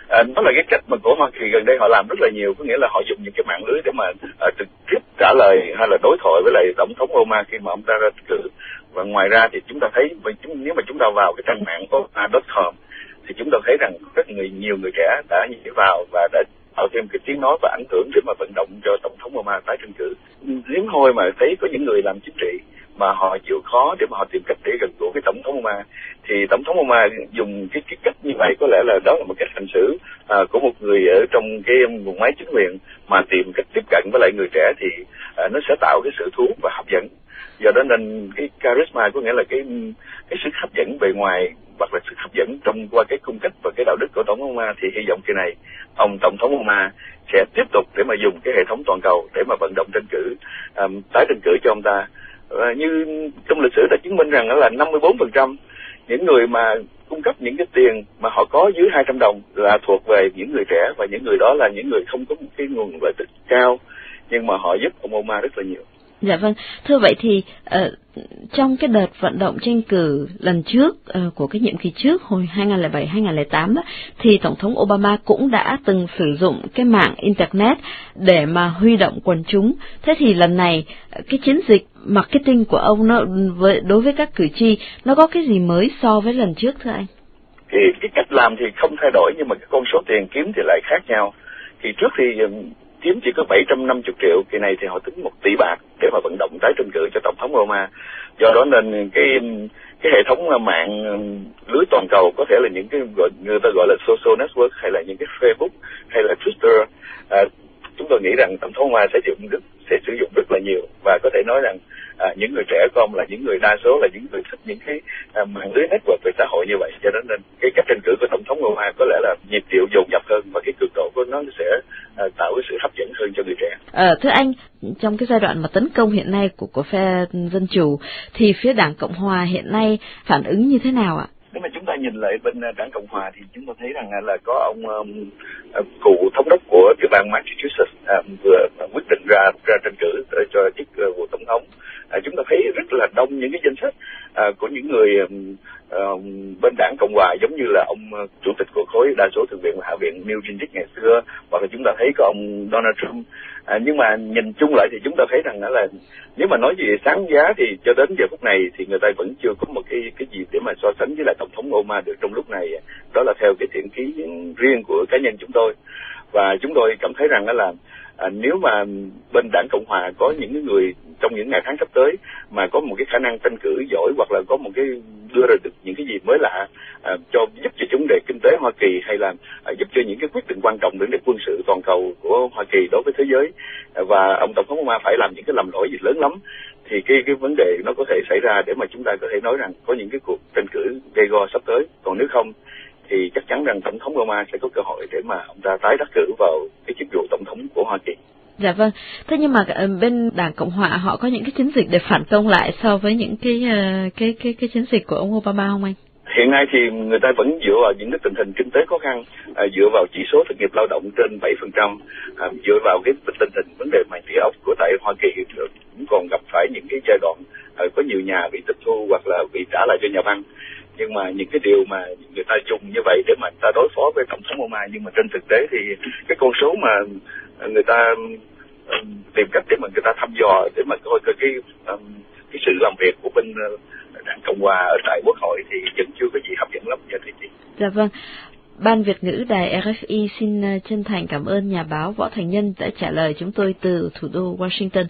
À, đó là cái cách mà của Hoa Kỳ gần đây họ làm rất là nhiều, có nghĩa là họ dùng những cái mạng lưới để mà uh, trực tiếp trả lời hay là đối thoại với lại tổng thống Obama khi mà ông ta ra cử. Và ngoài ra thì chúng ta thấy nếu mà chúng ta vào cái trang mạng obama chấm com thì chúng ta thấy rằng rất người nhiều người trẻ đã nhảy vào và đã tạo thêm cái tiếng nói và ảnh hưởng để mà vận động cho tổng thống Obama tái tranh cử. Hiếm hoi mà thấy có những người làm chính trị mà họ chịu khó để mà họ tìm cách để gần gũi với tổng thống Obama, thì tổng thống Obama dùng cái, cái cách như vậy có lẽ là đó là một cách hành xử à, của một người ở trong cái vùng máy chính quyền mà tìm cách tiếp cận với lại người trẻ thì à, nó sẽ tạo cái sự thu hút và hấp dẫn. Do đó nên cái charisma có nghĩa là cái cái sức hấp dẫn bề ngoài hoặc là sức hấp dẫn trong qua cái cung cách và cái đạo đức của tổng thống Obama, thì hy vọng kỳ này ông tổng thống Obama sẽ tiếp tục để mà dùng cái hệ thống toàn cầu để mà vận động tranh cử um, tái tranh cử cho ông ta. Uh, như trong lịch sử đã chứng minh rằng đó là năm mươi bốn phần trăm những người mà cung cấp những cái tiền mà họ có dưới hai trăm đồng là thuộc về những người trẻ, và những người đó là những người không có một cái nguồn lợi tức cao nhưng mà họ giúp ông Obama rất là nhiều. Dạ vâng, thưa vậy thì uh, trong cái đợt vận động tranh cử lần trước uh, của cái nhiệm kỳ trước hồi hai nghìn không trăm lẻ bảy hai nghìn không trăm lẻ tám đó, thì Tổng thống Obama cũng đã từng sử dụng cái mạng Internet để mà huy động quần chúng. Thế thì lần này cái chiến dịch marketing của ông nó với, đối với các cử tri nó có cái gì mới so với lần trước thưa anh? Thì cái cách làm thì không thay đổi nhưng mà cái con số tiền kiếm thì lại khác nhau. Thì trước thì kiếm chỉ có bảy trăm năm mươi triệu, kỳ này thì họ tính một tỷ bạc để mà vận động tái tranh cử cho tổng thống Obama. Do đó nên cái cái hệ thống mạng lưới toàn cầu, có thể là những cái gọi người ta gọi là social network hay là những cái Facebook hay là Twitter, à, chúng tôi nghĩ rằng tổng thống Obama sẽ sử dụng rất sẽ sử dụng rất là nhiều, và có thể nói rằng à, những người trẻ của ông là những người đa số là những người thích những cái à, mạng lưới network về xã hội như vậy. Cho nên, nên cái cách tranh cử của tổng thống Obama có lẽ là nhịp điệu dồn dập hơn và cái cường độ của nó sẽ à, tạo cái sự hấp dẫn hơn cho người trẻ. À, thưa anh, trong cái giai đoạn mà tấn công hiện nay của của phe dân chủ thì phía Đảng Cộng Hòa hiện nay phản ứng như thế nào ạ? Nếu mà chúng ta nhìn lại bên Đảng Cộng Hòa thì chúng ta thấy rằng là có ông um, cựu thống đốc của tiểu bang Massachusetts um, vừa quyết định ra ra tranh cử cho chức vụ tổng thống. À, chúng ta thấy rất là đông những cái danh sách à, của những người um, um, bên Đảng Cộng Hòa, giống như là ông uh, chủ tịch của khối đa số thượng viện và hạ viện Newt Gingrich ngày xưa, hoặc là chúng ta thấy có ông Donald Trump. À, nhưng mà nhìn chung lại thì chúng ta thấy rằng đó là nếu mà nói về sáng giá thì cho đến giờ phút này thì người ta vẫn chưa có một cái cái gì để mà so sánh với lại tổng thống Obama được trong lúc này. Đó là theo cái thiện chí riêng của cá nhân chúng tôi, và chúng tôi cảm thấy rằng đó là à, nếu mà bên Đảng Cộng Hòa có những người trong những ngày tháng sắp tới mà có một cái khả năng tranh cử giỏi, hoặc là có một cái đưa ra được những cái gì mới lạ à, cho giúp cho vấn đề kinh tế Hoa Kỳ, hay là à, giúp cho những cái quyết định quan trọng đến để quân sự toàn cầu của Hoa Kỳ đối với thế giới, à, và ông tổng thống Obama phải làm những cái lầm lỗi gì lớn lắm, thì cái cái vấn đề nó có thể xảy ra để mà chúng ta có thể nói rằng có những cái cuộc tranh cử gay go sắp tới. Còn nếu không thì chắc chắn rằng tổng thống Obama sẽ có cơ hội để mà ông ta tái đắc cử vào cái chức vụ tổng thống của Hoa Kỳ. Dạ vâng. Thế nhưng mà bên Đảng Cộng Hòa họ có những cái chiến dịch để phản công lại so với những cái cái cái cái chiến dịch của ông Obama không anh? Hiện nay thì người ta vẫn dựa vào những cái tình hình kinh tế khó khăn, à, dựa vào chỉ số thất nghiệp lao động trên bảy phần trăm, à, dựa vào cái tình hình vấn đề mạng địa ốc của tại Hoa Kỳ cũng còn gặp phải những cái giai đoạn à, có nhiều nhà bị tịch thu hoặc là bị trả lại cho nhà băng. Nhưng mà những cái điều mà người ta dùng như vậy để mà người ta đối phó với tổng thống Obama, nhưng mà trên thực tế thì cái con số mà người ta um, tìm cách để mà người ta thăm dò để mà coi cái cái, um, cái sự làm việc của bên uh, Đảng Cộng Hòa ở tại Quốc hội thì vẫn chưa có gì hấp dẫn lắm. Dạ, thì dạ vâng. Ban Việt ngữ Đài rờ ép i xin chân thành cảm ơn nhà báo Võ Thành Nhân đã trả lời chúng tôi từ thủ đô Washington.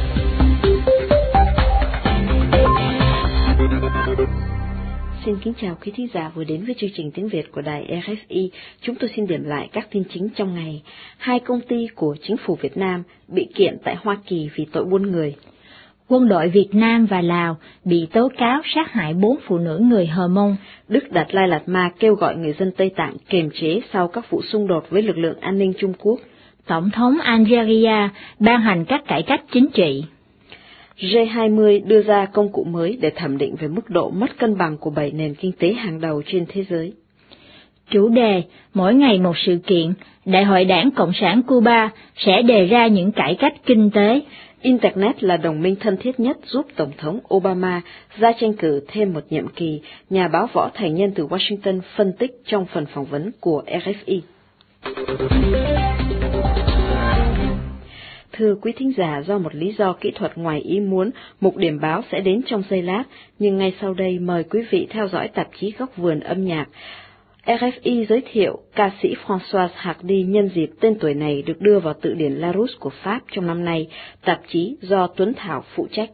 Xin kính chào quý thính giả vừa đến với chương trình tiếng Việt của Đài rờ ép i. Chúng tôi xin điểm lại các tin chính trong ngày. Hai công ty của chính phủ Việt Nam bị kiện tại Hoa Kỳ vì tội buôn người. Quân đội Việt Nam và Lào bị tố cáo sát hại bốn phụ nữ người Hờ Mông. Đức Đạt Lai Lạt Ma kêu gọi người dân Tây Tạng kiềm chế sau các vụ xung đột với lực lượng an ninh Trung Quốc. Tổng thống Algeria ban hành các cải cách chính trị. G hai mươi đưa ra công cụ mới để thẩm định về mức độ mất cân bằng của bảy nền kinh tế hàng đầu trên thế giới. Chủ đề mỗi ngày một sự kiện, Đại hội Đảng Cộng sản Cuba sẽ đề ra những cải cách kinh tế. Internet là đồng minh thân thiết nhất giúp Tổng thống Obama ra tranh cử thêm một nhiệm kỳ, nhà báo Võ Thành Nhân từ Washington phân tích trong phần phỏng vấn của rờ ép i. Thưa quý thính giả, do một lý do kỹ thuật ngoài ý muốn, mục điểm báo sẽ đến trong giây lát, nhưng ngay sau đây mời quý vị theo dõi tạp chí Góc vườn âm nhạc. rờ ép i giới thiệu ca sĩ Françoise Hardy nhân dịp tên tuổi này được đưa vào từ điển Larousse của Pháp trong năm nay, tạp chí do Tuấn Thảo phụ trách.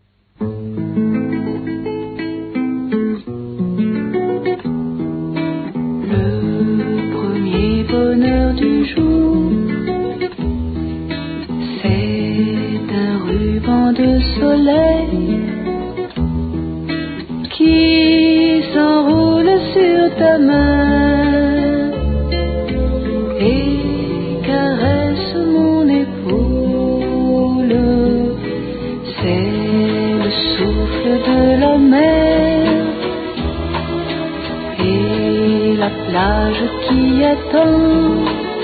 Le premier bonheur du jour, c'est un ruban de soleil qui s'enroule sur ta main et caresse mon épaule. C'est le souffle de la mer et la plage qui attend.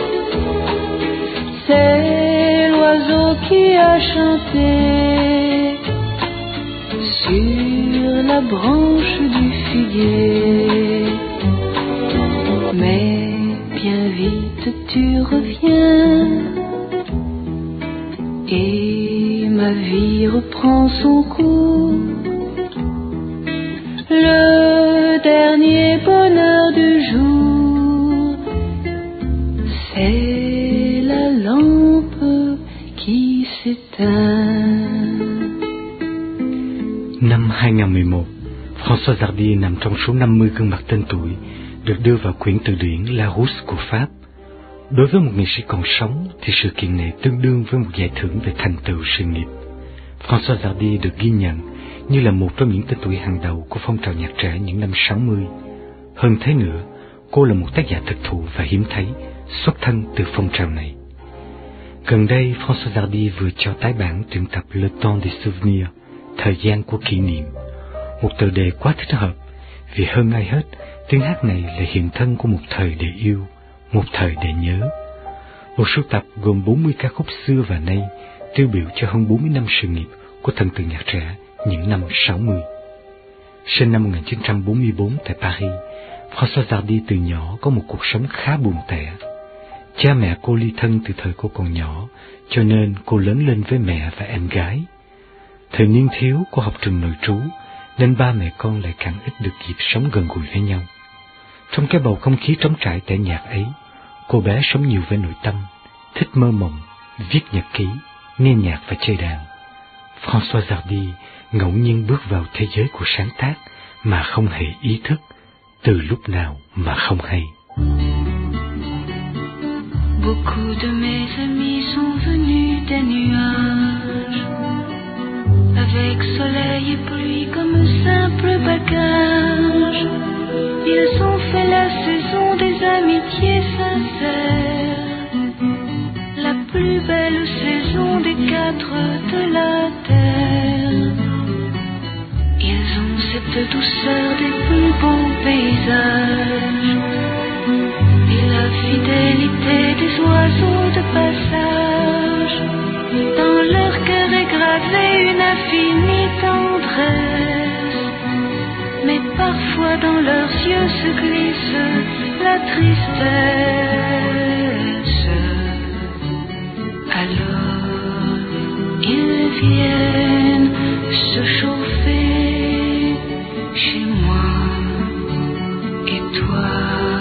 C'est l'oiseau qui a chanté sur la branche du figuier. Mais bien vite tu reviens et ma vie reprend son cours. Le dernier bonheur du jour, c'est la lampe qui s'éteint. Năm hai không một một, Françoise Hardy nằm trong số năm mươi gương mặt tên tuổi được đưa vào quyển từ điển Larousse của Pháp. Đối với một nghệ sĩ còn sống thì sự kiện này tương đương với một giải thưởng về thành tựu sự nghiệp. Françoise Hardy được ghi nhận như là một trong những tên tuổi hàng đầu của phong trào nhạc trẻ những năm sáu mươi. Hơn thế nữa, cô là một tác giả thực thụ và hiếm thấy, xuất thân từ phong trào này. Gần đây, Françoise Hardy vừa cho tái bản truyện tập Le Temps des Souvenirs, thời gian của kỷ niệm, một tựa đề quá thích hợp, vì hơn ai hết, tiếng hát này là hiện thân của một thời để yêu, một thời để nhớ. Một sưu tập gồm bốn mươi ca khúc xưa và nay, tiêu biểu cho hơn bốn mươi năm sự nghiệp của thần tượng nhạc trẻ những năm sáu mươi. Sinh năm một nghìn chín trăm bốn mươi tư tại Paris, Françoise Hardy từ nhỏ có một cuộc sống khá buồn tẻ. Cha mẹ cô ly thân từ thời cô còn nhỏ, cho nên cô lớn lên với mẹ và em gái. Thời niên thiếu cô học trường nội trú, nên ba mẹ con lại càng ít được dịp sống gần gũi với nhau. Trong cái bầu không khí trống trải tẻ nhạt ấy, cô bé sống nhiều với nội tâm, thích mơ mộng, viết nhật ký, nghe nhạc và chơi đàn. Françoise Hardy ngẫu nhiên bước vào thế giới của sáng tác mà không hề ý thức, từ lúc nào mà không hay. Beaucoup de mes amis sont venus des nuages, avec soleil et pluie comme simple bagage. Ils ont fait la saison des amitiés sincères, la plus belle saison des quatre de la terre. Ils ont cette douceur des plus beaux paysages et la fidélité des oiseaux de passage. Dans leur cœur est gravée une infinie tendresse, mais parfois dans leurs yeux se glisse la tristesse. Alors ils viennent se chauffer chez moi, et toi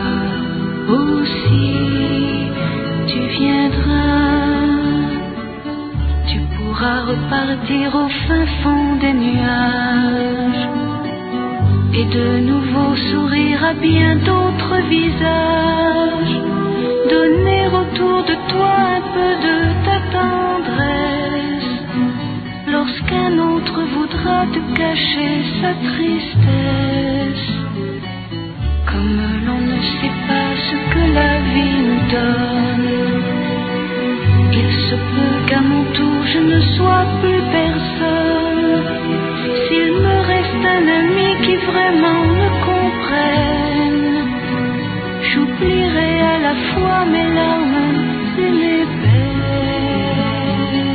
aussi tu viendras. Tu pourras repartir au fin fond des nuages et de nouveau sourire à bien d'autres visages, donner autour de toi un peu de ta tendresse lorsqu'un autre voudra te cacher sa tristesse. Comme l'on ne sait pas ce que la vie nous donne, il se peut qu'à mon tour je ne sois plus personne. S'il me reste un ami qui vraiment me comprenne, j'oublierai à la fois mes larmes et mes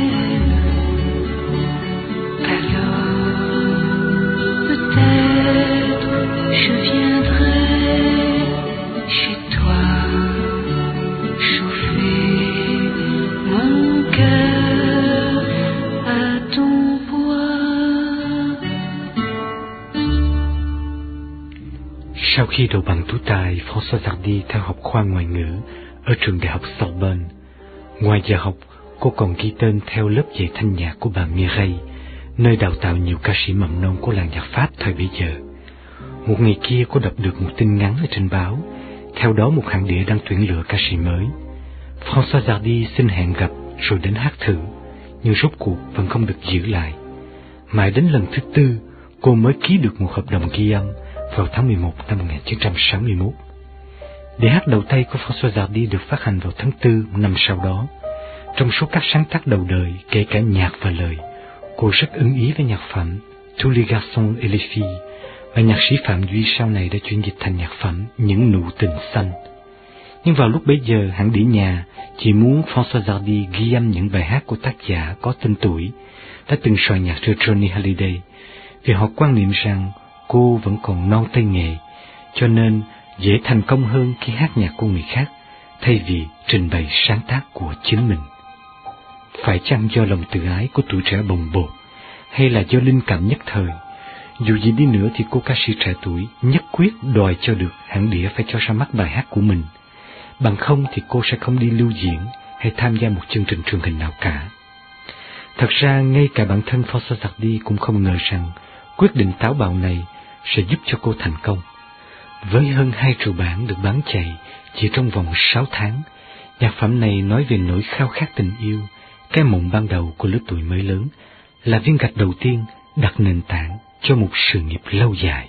peines. Alors peut-être khi đầu bằng tú tài, Françoise Hardy theo học khoa ngoại ngữ ở trường đại học Sorbonne. Ngoài giờ học, cô còn ghi tên theo lớp dạy thanh nhạc của bà Mireille, nơi đào tạo nhiều ca sĩ mầm non của làng nhạc Pháp thời bấy giờ. Một ngày kia cô đọc được một tin ngắn ở trên báo, theo đó một hãng đĩa đang tuyển lựa ca sĩ mới. Françoise Hardy xin hẹn gặp rồi đến hát thử, nhưng rốt cuộc vẫn không được giữ lại. Mãi đến lần thứ tư, cô mới ký được một hợp đồng ghi âm vào tháng mười một năm một nghìn chín trăm sáu mươi mốt. Đĩa hát đầu tay của Françoise Hardy được phát hành vào tháng tư năm sau đó. Trong số các sáng tác đầu đời, kể cả nhạc và lời, cô rất ưng ý với nhạc phẩm Tous les garçons et les filles, và nhạc sĩ Phạm Duy sau này đã chuyển dịch thành nhạc phẩm Những nụ tình xanh. Nhưng vào lúc bấy giờ, hãng đĩa nhà chỉ muốn Françoise Hardy ghi âm những bài hát của tác giả có tên tuổi đã từng soạn nhạc cho Johnny Hallyday, vì họ quan niệm rằng cô vẫn còn non tay nghề, cho nên dễ thành công hơn khi hát nhạc của người khác thay vì trình bày sáng tác của chính mình. Phải chăng do lòng tự ái của tuổi trẻ bồng bột, hay là do linh cảm nhất thời? Dù gì đi nữa thì cô ca sĩ trẻ tuổi nhất quyết đòi cho được hãng đĩa phải cho ra mắt bài hát của mình, bằng không thì cô sẽ không đi lưu diễn hay tham gia một chương trình truyền hình nào cả. Thật ra ngay cả bản thân Françoise Hardy cũng không ngờ rằng quyết định táo bạo này sẽ giúp cho cô thành công. Với hơn hai triệu bản được bán chạy chỉ trong vòng sáu tháng, nhạc phẩm này nói về nỗi khao khát tình yêu, cái mộng ban đầu của lứa tuổi mới lớn, là viên gạch đầu tiên đặt nền tảng cho một sự nghiệp lâu dài.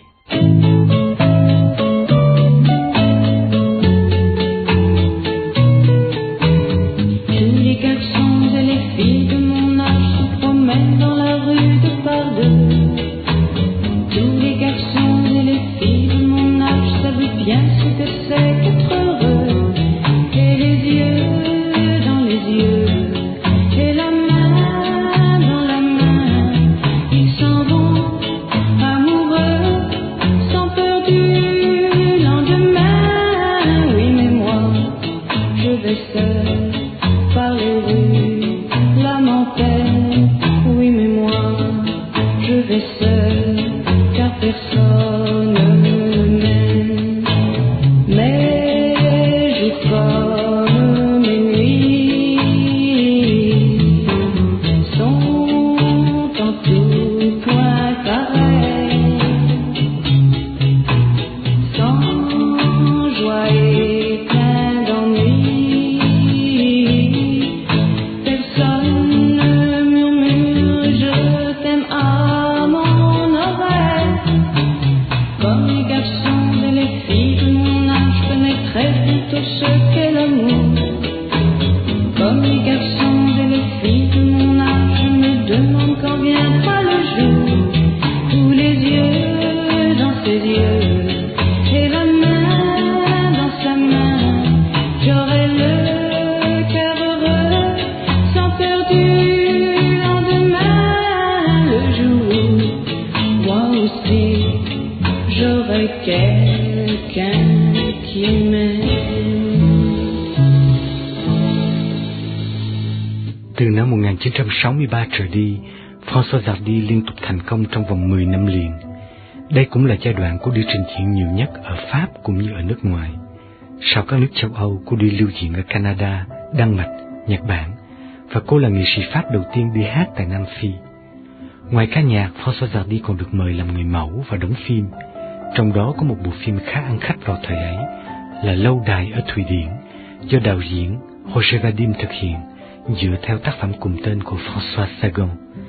Từ năm một nghìn chín trăm sáu mươi ba trở đi, Françoise Hardy liên tục thành công trong vòng mười năm liền. Đây cũng là giai đoạn cô đi trình diễn nhiều nhất ở Pháp cũng như ở nước ngoài. Sau các nước châu Âu, cô đi lưu diễn ở Canada, Đan Mạch, Nhật Bản, và cô là nghệ sĩ Pháp đầu tiên đi hát tại Nam Phi. Ngoài ca nhạc, Françoise Hardy còn được mời làm người mẫu và đóng phim. Trong đó có một bộ phim khá ăn khách vào thời ấy là Lâu đài ở Thụy Điển, do đạo diễn Roger Vadim thực hiện, dựa theo tác phẩm cùng tên của François Sagan.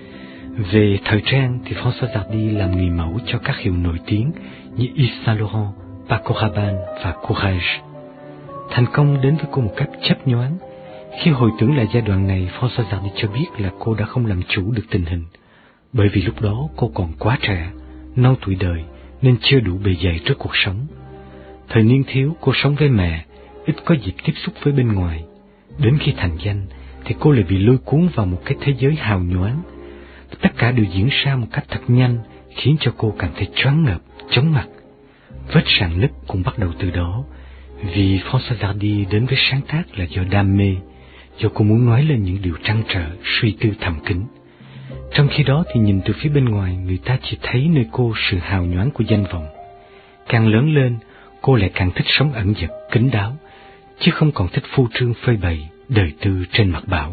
Về thời trang thì Françoise Hardy làm người mẫu cho các hiệu nổi tiếng như Yves Saint Laurent, Paco Rabanne và Courage. Thành công đến với cô một cách chớp nhoáng. Khi hồi tưởng lại giai đoạn này, Françoise Hardy cho biết là cô đã không làm chủ được tình hình, bởi vì lúc đó cô còn quá trẻ, non tuổi đời nên chưa đủ bề dày trước cuộc sống. Thời niên thiếu cô sống với mẹ, ít có dịp tiếp xúc với bên ngoài. Đến khi thành danh thì cô lại bị lôi cuốn vào một cái thế giới hào nhoáng. Tất cả đều diễn ra một cách thật nhanh, khiến cho cô cảm thấy choáng ngợp, chóng mặt. Vết rạn nứt cũng bắt đầu từ đó, vì Françoise Hardy đến với sáng tác là do đam mê, do cô muốn nói lên những điều trăn trở, suy tư thầm kín. Trong khi đó thì nhìn từ phía bên ngoài, người ta chỉ thấy nơi cô sự hào nhoáng của danh vọng. Càng lớn lên, cô lại càng thích sống ẩn dật, kín đáo, chứ không còn thích phô trương phơi bày đời tư trên mặt bão.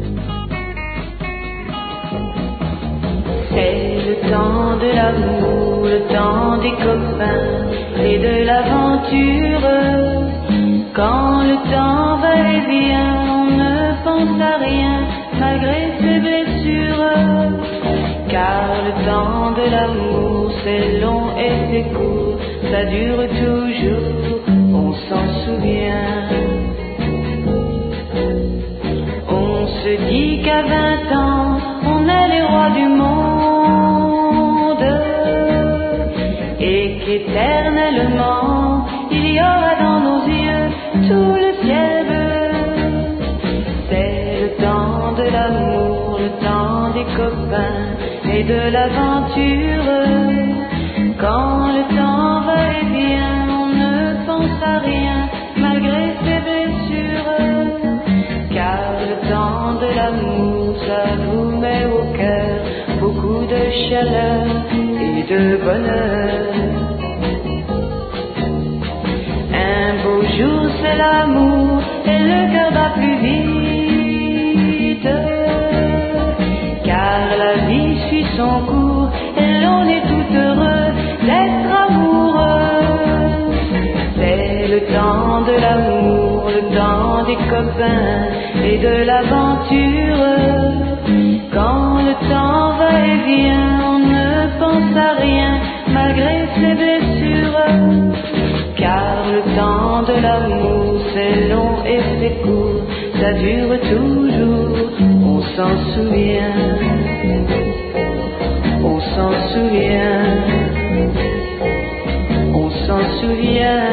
C'est le temps de l'amour, le temps des copains et de l'aventure. Quand le temps va et vient, on ne pense à rien malgré ses blessures. Car le temps de l'amour, c'est long et c'est court, ça dure toujours, on s'en souvient. On se dit qu'à vingt ans, on est les rois du monde et qu'éternellement, il y aura dans nos yeux tout le ciel bleu. C'est le temps de l'amour, le temps des copains et de l'aventure. Quand le temps va et vient, on ne pense à rien malgré ses blessures. Car le temps de l'amour, ça vous met au cœur beaucoup de chaleur et de bonheur. Un beau jour c'est l'amour et le cœur bat plus vite. Car la vie suit son cours et l'on est tout heureux d'être amoureux. C'est le temps de l'amour, le temps des copains et de l'aventure. Quand le temps va et vient, on ne pense à rien malgré ses blessures. Car le temps de l'amour, c'est long et c'est court, ça dure toujours, on s'en souvient, on s'en souvient, on s'en souvient,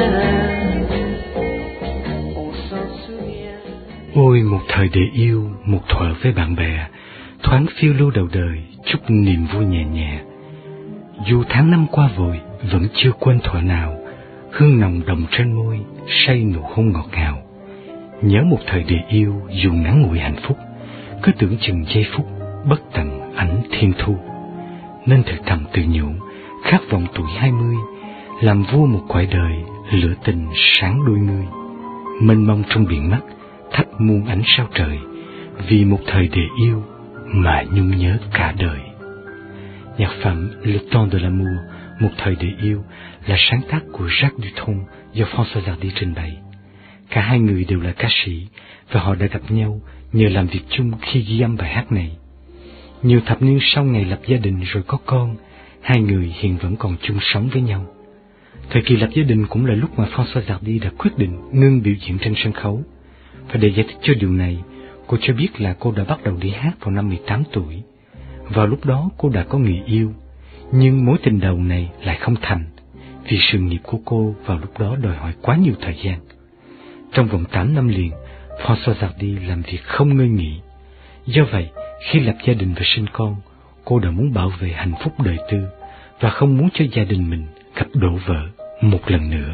on s'en souvient. Ôi một thời để yêu, một thuở với bạn bè, thoáng phiêu lưu đầu đời, chút niềm vui nhẹ nhẹ. Dù tháng năm qua vội, vẫn chưa quên thuở nào, hương nồng đồng trên môi, say nụ hôn ngọt ngào. Nhớ một thời để yêu, dù ngắn ngủi hạnh phúc, cứ tưởng chừng giây phút, bất tận ảnh thiên thu. Nên thực thầm tự nhủ, khát vọng tuổi hai mươi, làm vua một cõi đời, lửa tình sáng đôi ngươi. Mênh mông trong biển mắt, thắp muôn ánh sao trời, vì một thời để yêu mà nhung nhớ cả đời. Nhạc phẩm Le Temps de l'amour, một thời để yêu là sáng tác của Jacques Dutronc do François Hardy trình bày. Cả hai người đều là ca sĩ và họ đã gặp nhau nhờ làm việc chung khi ghi âm bài hát này. Nhiều thập niên sau ngày lập gia đình rồi có con, hai người hiện vẫn còn chung sống với nhau. Thời kỳ lập gia đình cũng là lúc mà François Hardy đã quyết định ngưng biểu diễn trên sân khấu. Và để giải thích cho điều này, cô cho biết là cô đã bắt đầu đi hát vào năm mười tám tuổi. Vào lúc đó cô đã có người yêu, nhưng mối tình đầu này lại không thành, vì sự nghiệp của cô vào lúc đó đòi hỏi quá nhiều thời gian. Trong vòng tám năm liền, François Hardy làm việc không ngơi nghỉ. Do vậy, khi lập gia đình và sinh con, cô đã muốn bảo vệ hạnh phúc đời tư và không muốn cho gia đình mình gặp đổ vỡ một lần nữa.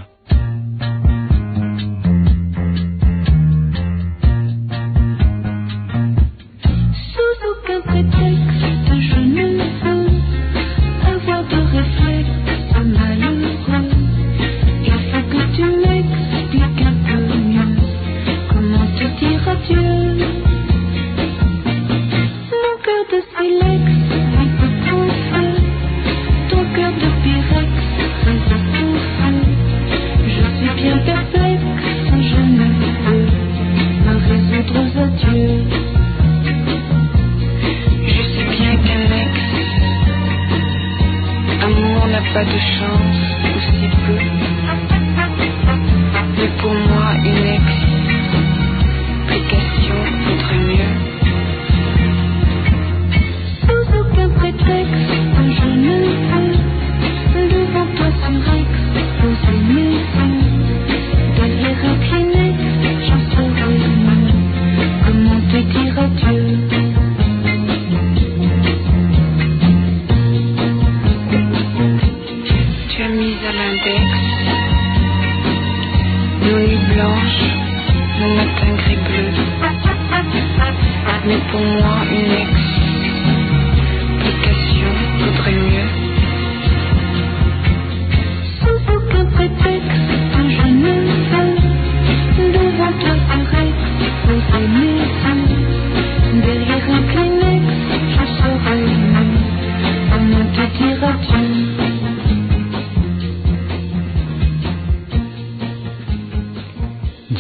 Pas de chance, ou si peu, mais pour moi une explication vaudrait mieux. Sans aucun prétexte, je ne peux devant toi sur Aix poser mes yeux. Derrière un Kleenex, j'en serai mieux. Comment te dire adieu? Tu es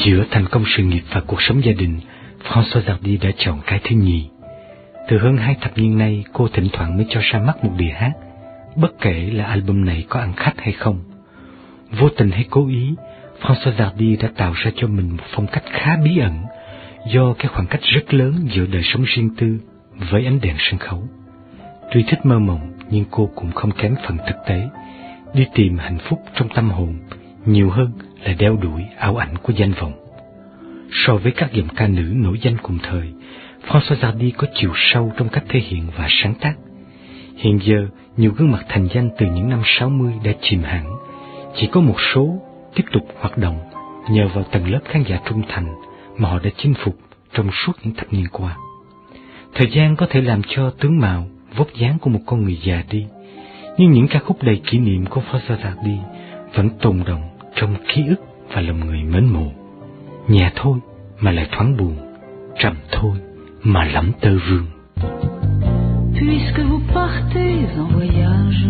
Giữa thành công sự nghiệp và cuộc sống gia đình, Françoise Hardy đã chọn cái thứ nhì. Từ hơn hai thập niên nay, cô thỉnh thoảng mới cho ra mắt một đĩa hát, bất kể là album này có ăn khách hay không. Vô tình hay cố ý, Françoise Hardy đã tạo ra cho mình một phong cách khá bí ẩn, do cái khoảng cách rất lớn giữa đời sống riêng tư với ánh đèn sân khấu. Tuy thích mơ mộng, nhưng cô cũng không kém phần thực tế, đi tìm hạnh phúc trong tâm hồn, nhiều hơn là đeo đuổi ảo ảnh của danh vọng. So với các giọng ca nữ nổi danh cùng thời, Françoise Hardy có chiều sâu trong cách thể hiện và sáng tác. Hiện giờ, nhiều gương mặt thành danh từ những năm sáu mươi đã chìm hẳn, chỉ có một số tiếp tục hoạt động nhờ vào tầng lớp khán giả trung thành mà họ đã chinh phục trong suốt những thập niên qua. Thời gian có thể làm cho tướng mạo, vóc dáng của một con người già đi, nhưng những ca khúc đầy kỷ niệm của Françoise Hardy vẫn tồn đọng trong ký ức và lòng người mến mộ. Nhẹ thôi mà lại thoáng buồn, trầm thôi mà lắm tơ vương. Puisque vous partez en voyage,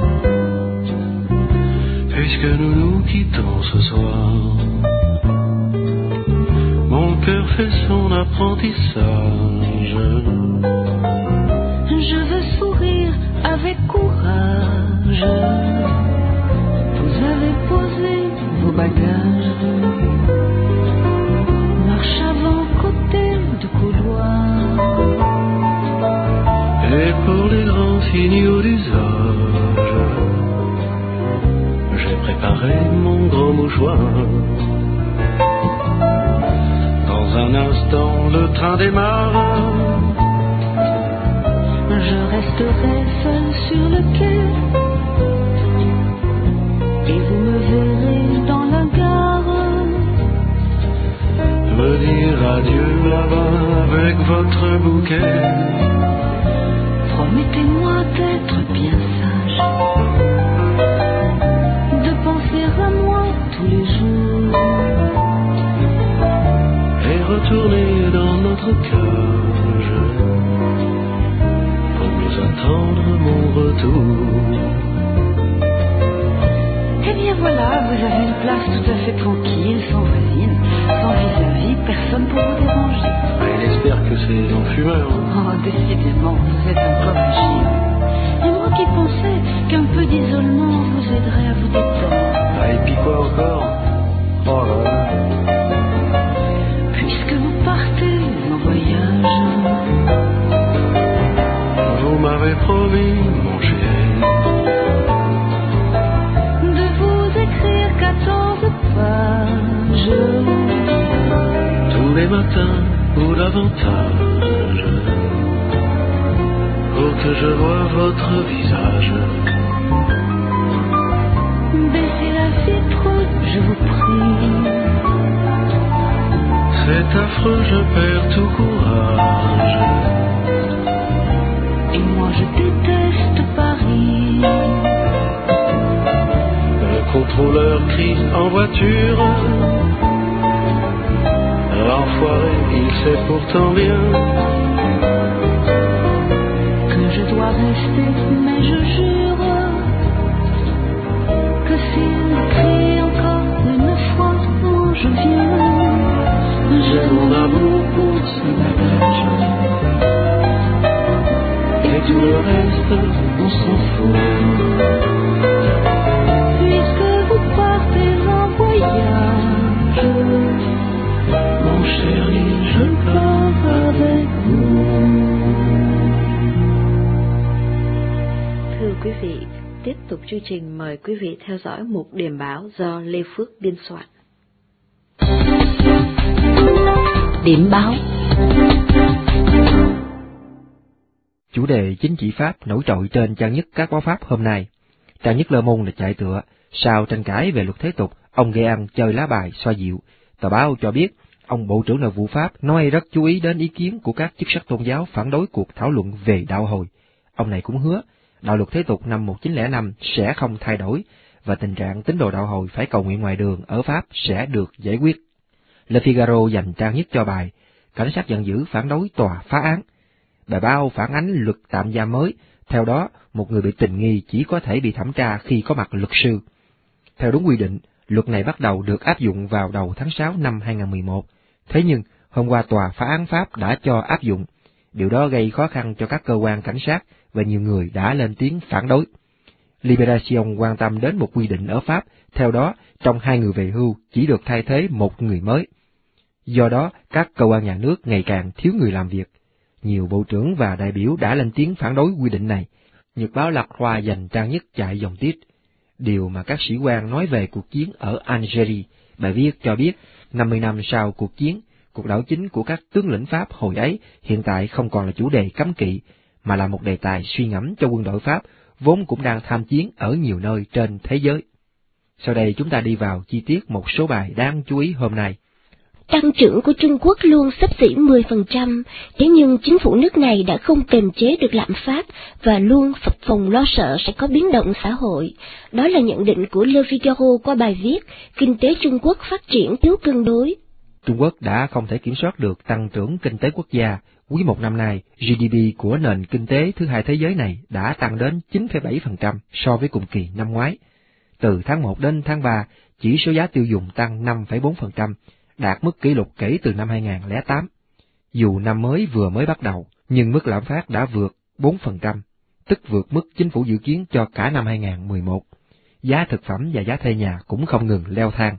puisque nous nous quittons ce soir, mon cœur fait son apprentissage. Je veux sourire avec courage. Vous avez posé vos bagages, marche avant côté de couloir. Et pour les grands signaux d'usage, j'ai préparé mon grand mouchoir. Dans un instant, le train démarre. Je resterai seul sur le quai, et vous me verrez dans la gare, me dire adieu là-bas avec votre bouquet. Promettez-moi d'être bien sage, de penser à moi tous les jours, et retourner dans notre cage pour mieux attendre mon retour. Eh bien voilà, vous avez une place tout à fait tranquille, sans voisine, sans vis-à-vis, personne pour vous déranger. Elle espère que c'est un fumeur. Oh, décidément, vous êtes encore agile. Et moi qui pensais qu'un peu d'isolement vous aiderait à vous détendre. Ah, et puis quoi encore? Oh là là. Puisque vous partez en voyage, vous m'avez promis, mon chéri, de vous écrire quatorze pages tous les matins ou davantage, pour que je voie votre visage. Baissez la vitre, je vous prie. C'est affreux, je perds tout courage. Et moi je déteste Paris. Le contrôleur crie en voiture. L'enfoiré, il sait pourtant bien que je dois rester, mais je jure que s'il crie encore une fois, moi je viens. J'ai mon amour pour ce bagage, et tout le reste, on s'en fout. Puisque vous partez en voyage, mon chéri, je pars avec vous. Thưa quý vị, tiếp tục chương trình mời quý vị theo dõi mục điểm báo do Lê Phước biên soạn. Điểm báo. Chủ đề chính trị Pháp nổi trội trên trang nhất các báo Pháp hôm nay. Trang nhất Le Monde là chạy tựa, sau tranh cãi về luật thế tục, ông gây ăn chơi lá bài xoa dịu. Tờ báo cho biết, ông Bộ trưởng Nội vụ Pháp nói rất chú ý đến ý kiến của các chức sắc tôn giáo phản đối cuộc thảo luận về đạo hồi. Ông này cũng hứa, đạo luật thế tục năm một nghìn chín trăm lẻ năm sẽ không thay đổi, và tình trạng tín đồ đạo hồi phải cầu nguyện ngoài đường ở Pháp sẽ được giải quyết. Le Figaro dành trang nhất cho bài, cảnh sát giận dữ phản đối tòa phá án. Bài báo phản ánh luật tạm giam mới, theo đó, một người bị tình nghi chỉ có thể bị thẩm tra khi có mặt luật sư. Theo đúng quy định, Luật này bắt đầu được áp dụng vào đầu tháng sáu năm hai nghìn không trăm mười một. Thế nhưng, hôm qua tòa phá án Pháp đã cho áp dụng. Điều đó gây khó khăn cho các cơ quan cảnh sát và nhiều người đã lên tiếng phản đối. Libération quan tâm đến một quy định ở Pháp, theo đó, trong hai người về hưu chỉ được thay thế một người mới. Do đó, các cơ quan nhà nước ngày càng thiếu người làm việc. Nhiều bộ trưởng và đại biểu đã lên tiếng phản đối quy định này. Nhật báo La Croix dành trang nhất chạy dòng tiết. Điều mà các sĩ quan nói về cuộc chiến ở Algerie, bài viết cho biết, năm mươi năm sau cuộc chiến, cuộc đảo chính của các tướng lĩnh Pháp hồi ấy hiện tại không còn là chủ đề cấm kỵ, mà là một đề tài suy ngẫm cho quân đội Pháp, vốn cũng đang tham chiến ở nhiều nơi trên thế giới. Sau đây chúng ta đi vào chi tiết một số bài đáng chú ý hôm nay. Tăng trưởng của Trung Quốc luôn xấp xỉ mười phần trăm, thế nhưng chính phủ nước này đã không kiềm chế được lạm phát và luôn phập phồng lo sợ sẽ có biến động xã hội. Đó là nhận định của Le Figaro qua bài viết Kinh tế Trung Quốc phát triển thiếu cân đối. Trung Quốc đã không thể kiểm soát được tăng trưởng kinh tế quốc gia. Quý một năm nay, giê đê pê của nền kinh tế thứ hai thế giới này đã tăng đến chín phẩy bảy phần trăm so với cùng kỳ năm ngoái. Từ tháng một đến tháng ba, chỉ số giá tiêu dùng tăng năm phẩy bốn phần trăm, đạt mức kỷ lục kể từ năm hai nghìn không trăm lẻ tám. Dù năm mới vừa mới bắt đầu, nhưng mức lạm phát đã vượt bốn phần trăm, tức vượt mức chính phủ dự kiến cho cả năm hai nghìn không trăm mười một. Giá thực phẩm và giá thuê nhà cũng không ngừng leo thang.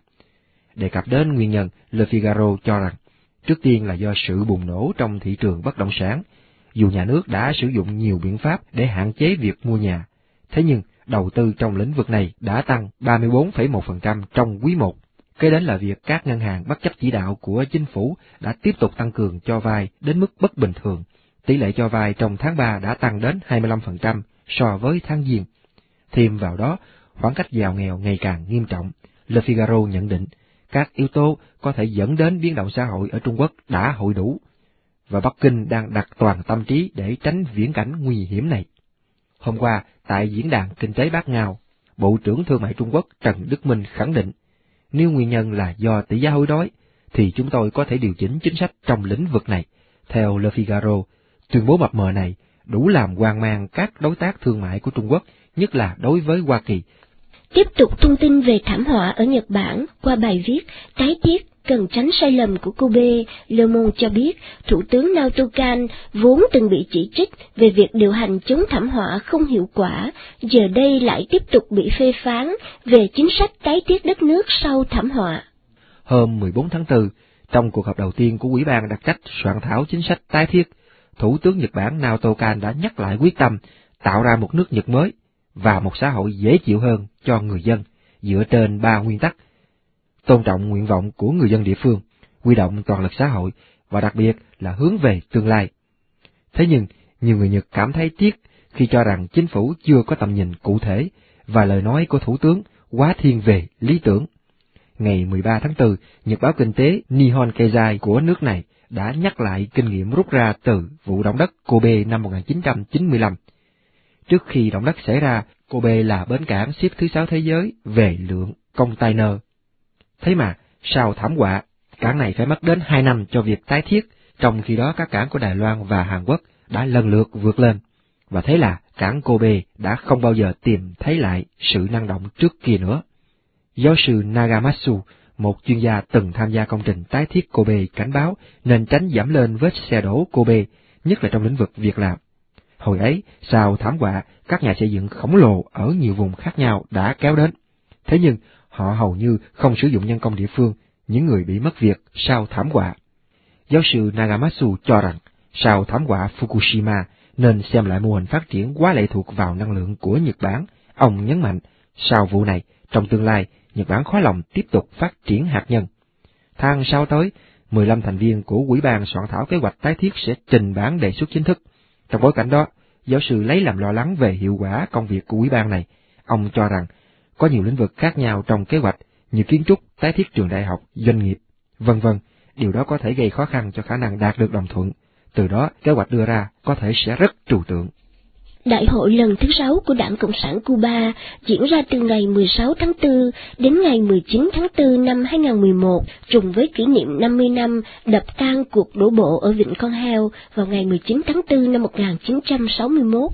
Đề cập đến nguyên nhân, Le Figaro cho rằng, trước tiên là do sự bùng nổ trong thị trường bất động sản. Dù nhà nước đã sử dụng nhiều biện pháp để hạn chế việc mua nhà, thế nhưng đầu tư trong lĩnh vực này đã tăng ba mươi bốn phẩy một phần trăm trong quý một. Kế đến là việc các ngân hàng bất chấp chỉ đạo của chính phủ đã tiếp tục tăng cường cho vay đến mức bất bình thường. Tỷ lệ cho vay trong tháng ba đã tăng đến hai mươi lăm phần trăm so với tháng Giêng. Thêm vào đó, khoảng cách giàu nghèo ngày càng nghiêm trọng. Le Figaro nhận định, các yếu tố có thể dẫn đến biến động xã hội ở Trung Quốc đã hội đủ, và Bắc Kinh đang đặt toàn tâm trí để tránh viễn cảnh nguy hiểm này. Hôm qua, tại Diễn đàn Kinh tế Bát Ngao, Bộ trưởng Thương mại Trung Quốc Trần Đức Minh khẳng định, nếu nguyên nhân là do tỷ giá hối đoái, thì chúng tôi có thể điều chỉnh chính sách trong lĩnh vực này. Theo Le Figaro, tuyên bố mập mờ này đủ làm hoang mang các đối tác thương mại của Trung Quốc, nhất là đối với Hoa Kỳ. Tiếp tục thông tin về thảm họa ở Nhật Bản qua bài viết Tái thiết cần tránh sai lầm của Kobe, Le Monde cho biết Thủ tướng Naoto Kan vốn từng bị chỉ trích về việc điều hành chống thảm họa không hiệu quả, giờ đây lại tiếp tục bị phê phán về chính sách tái thiết đất nước sau thảm họa. Hôm mười bốn tháng tư, trong cuộc họp đầu tiên của Ủy ban đặc trách soạn thảo chính sách tái thiết, Thủ tướng Nhật Bản Naoto Kan đã nhắc lại quyết tâm tạo ra một nước Nhật mới và một xã hội dễ chịu hơn cho người dân, dựa trên ba nguyên tắc: tôn trọng nguyện vọng của người dân địa phương, huy động toàn lực xã hội và đặc biệt là hướng về tương lai. Thế nhưng, nhiều người Nhật cảm thấy tiếc khi cho rằng chính phủ chưa có tầm nhìn cụ thể và lời nói của Thủ tướng quá thiên về lý tưởng. Ngày mười ba tháng tư, Nhật báo kinh tế Nihon Keizai của nước này đã nhắc lại kinh nghiệm rút ra từ vụ động đất Kobe năm một nghìn chín trăm chín mươi lăm. Trước khi động đất xảy ra, Kobe là bến cảng xếp thứ sáu thế giới về lượng container. Thế mà, sau thảm họa, cảng này phải mất đến hai năm cho việc tái thiết, trong khi đó các cảng của Đài Loan và Hàn Quốc đã lần lượt vượt lên. Và thế là cảng Kobe đã không bao giờ tìm thấy lại sự năng động trước kia nữa. Giáo sư Nagamatsu, một chuyên gia từng tham gia công trình tái thiết Kobe, cảnh báo nên tránh giảm lên vết xe đổ Kobe, nhất là trong lĩnh vực việc làm. Hồi ấy, sau thảm họa, các nhà xây dựng khổng lồ ở nhiều vùng khác nhau đã kéo đến. Thế nhưng, họ hầu như không sử dụng nhân công địa phương, những người bị mất việc sau thảm họa. Giáo sư Nagamatsu cho rằng, sau thảm họa Fukushima, nên xem lại mô hình phát triển quá lệ thuộc vào năng lượng của Nhật Bản. Ông nhấn mạnh, sau vụ này, trong tương lai, Nhật Bản khó lòng tiếp tục phát triển hạt nhân. Tháng sáu tới, mười lăm thành viên của Ủy ban soạn thảo kế hoạch tái thiết sẽ trình bản đề xuất chính thức. Trong bối cảnh đó, giáo sư lấy làm lo lắng về hiệu quả công việc của Ủy ban này. Ông cho rằng, có nhiều lĩnh vực khác nhau trong kế hoạch, như kiến trúc, tái thiết trường đại học, doanh nghiệp, vân vân. Điều đó có thể gây khó khăn cho khả năng đạt được đồng thuận. Từ đó, kế hoạch đưa ra có thể sẽ rất trừu tượng. Đại hội lần thứ sáu của Đảng Cộng sản Cuba diễn ra từ ngày mười sáu tháng tư đến ngày mười chín tháng tư năm hai nghìn không trăm mười một, trùng với kỷ niệm năm mươi năm đập tan cuộc đổ bộ ở Vịnh Con Heo vào ngày mười chín tháng tư năm một nghìn chín trăm sáu mươi mốt.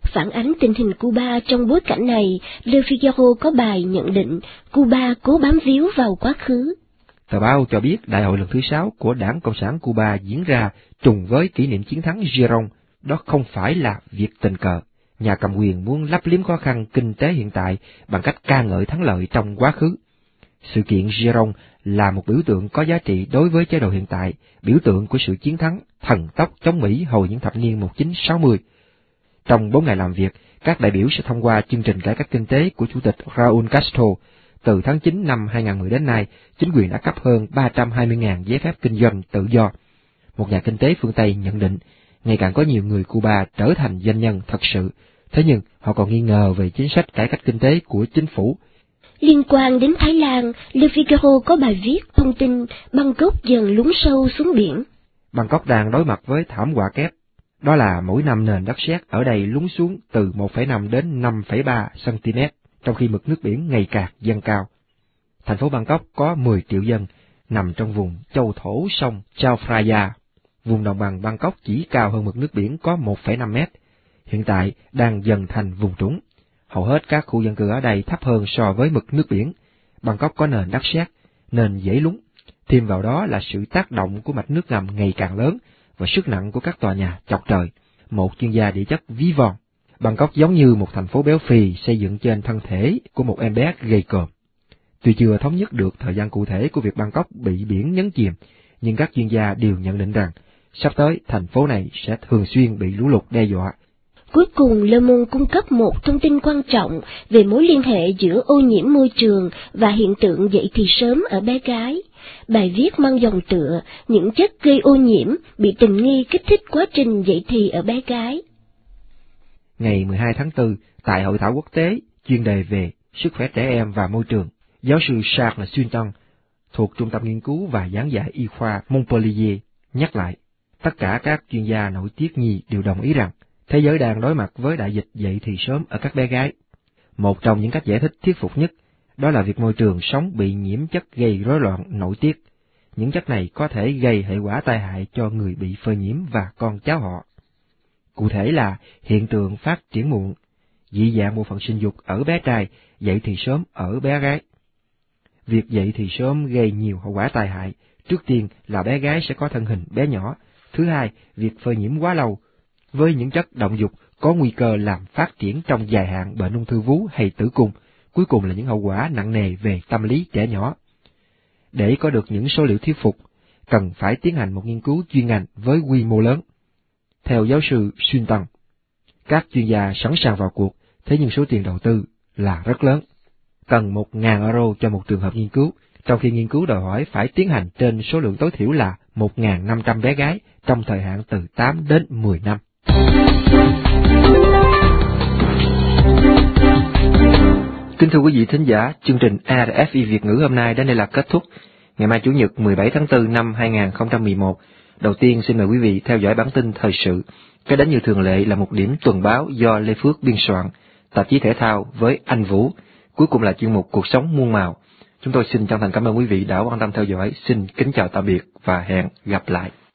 Phản ánh tình hình Cuba trong bối cảnh này, Le Figaro có bài nhận định Cuba cố bám víu vào quá khứ. Tờ báo cho biết đại hội lần thứ sáu của Đảng Cộng sản Cuba diễn ra trùng với kỷ niệm chiến thắng Giron. Đó không phải là việc tình cờ. Nhà cầm quyền muốn lấp liếm khó khăn kinh tế hiện tại bằng cách ca ngợi thắng lợi trong quá khứ. Sự kiện Giron là một biểu tượng có giá trị đối với chế độ hiện tại, biểu tượng của sự chiến thắng thần tốc chống Mỹ hồi những thập niên một nghìn chín trăm sáu mươi. Trong bốn ngày làm việc, các đại biểu sẽ thông qua chương trình cải cách kinh tế của Chủ tịch Raúl Castro. Từ tháng chín năm hai nghìn không trăm mười đến nay, chính quyền đã cấp hơn ba trăm hai mươi nghìn giấy phép kinh doanh tự do. Một nhà kinh tế phương Tây nhận định, ngày càng có nhiều người Cuba trở thành doanh nhân thật sự, thế nhưng họ còn nghi ngờ về chính sách cải cách kinh tế của chính phủ. Liên quan đến Thái Lan, Le Figaro có bài viết thông tin Bangkok dần lún sâu xuống biển. Bangkok đang đối mặt với thảm họa kép. Đó là mỗi năm nền đất sét ở đây lún xuống từ một phẩy năm đến năm phẩy ba xăng-ti-mét, trong khi mực nước biển ngày càng dâng cao. Thành phố Bangkok có mười triệu dân, nằm trong vùng châu thổ sông Chao Phraya. Vùng đồng bằng Bangkok chỉ cao hơn mực nước biển có một phẩy năm mét. Hiện tại đang dần thành vùng trũng. Hầu hết các khu dân cư ở đây thấp hơn so với mực nước biển. Bangkok có nền đất sét, nên dễ lún. Thêm vào đó là sự tác động của mạch nước ngầm ngày càng lớn và sức nặng của các tòa nhà chọc trời. Một chuyên gia địa chất ví von, Bangkok giống như một thành phố béo phì xây dựng trên thân thể của một em bé gầy còm. Tuy chưa thống nhất được thời gian cụ thể của việc Bangkok bị biển nhấn chìm, nhưng các chuyên gia đều nhận định rằng sắp tới thành phố này sẽ thường xuyên bị lũ lụt đe dọa. Cuối cùng, Le Monde cung cấp một thông tin quan trọng về mối liên hệ giữa ô nhiễm môi trường và hiện tượng dậy thì sớm ở bé gái. Bài viết mang dòng tựa những chất gây ô nhiễm bị tình nghi kích thích quá trình dậy thì ở bé gái. Ngày mười hai tháng tư, tại hội thảo quốc tế chuyên đề về sức khỏe trẻ em và môi trường, giáo sư Charles Swinton thuộc Trung tâm Nghiên cứu và Giảng dạy Y khoa Montpellier nhắc lại, tất cả các chuyên gia nội tiết nhi đều đồng ý rằng thế giới đang đối mặt với đại dịch dậy thì sớm ở các bé gái. Một trong những cách giải thích thuyết phục nhất đó là việc môi trường sống bị nhiễm chất gây rối loạn nội tiết. Những chất này có thể gây hệ quả tai hại cho người bị phơi nhiễm và con cháu họ. Cụ thể là hiện tượng phát triển muộn, dị dạng bộ phận sinh dục ở bé trai, dậy thì sớm ở bé gái. Việc dậy thì sớm gây nhiều hậu quả tai hại. Trước tiên là bé gái sẽ có thân hình bé nhỏ. Thứ hai, việc phơi nhiễm quá lâu với những chất động dục có nguy cơ làm phát triển trong dài hạn bệnh ung thư vú hay tử cung. Cuối cùng là những hậu quả nặng nề về tâm lý trẻ nhỏ. Để có được những số liệu thuyết phục, cần phải tiến hành một nghiên cứu chuyên ngành với quy mô lớn. Theo giáo sư Swinton, các chuyên gia sẵn sàng vào cuộc, thế nhưng số tiền đầu tư là rất lớn. Cần một nghìn euro cho một trường hợp nghiên cứu, trong khi nghiên cứu đòi hỏi phải tiến hành trên số lượng tối thiểu là một nghìn năm trăm bé gái trong thời hạn từ tám đến mười năm. Kính thưa quý vị thính giả, chương trình a rờ ép i Việt ngữ hôm nay đến đây là kết thúc. Ngày mai Chủ nhật mười bảy tháng tư năm hai nghìn không trăm mười một, đầu tiên xin mời quý vị theo dõi bản tin thời sự. Cái đến như thường lệ là một điểm tuần báo do Lê Phước biên soạn, tạp chí thể thao với anh Vũ. Cuối cùng là chuyên mục Cuộc sống muôn màu. Chúng tôi xin chân thành cảm ơn quý vị đã quan tâm theo dõi. Xin kính chào tạm biệt và hẹn gặp lại.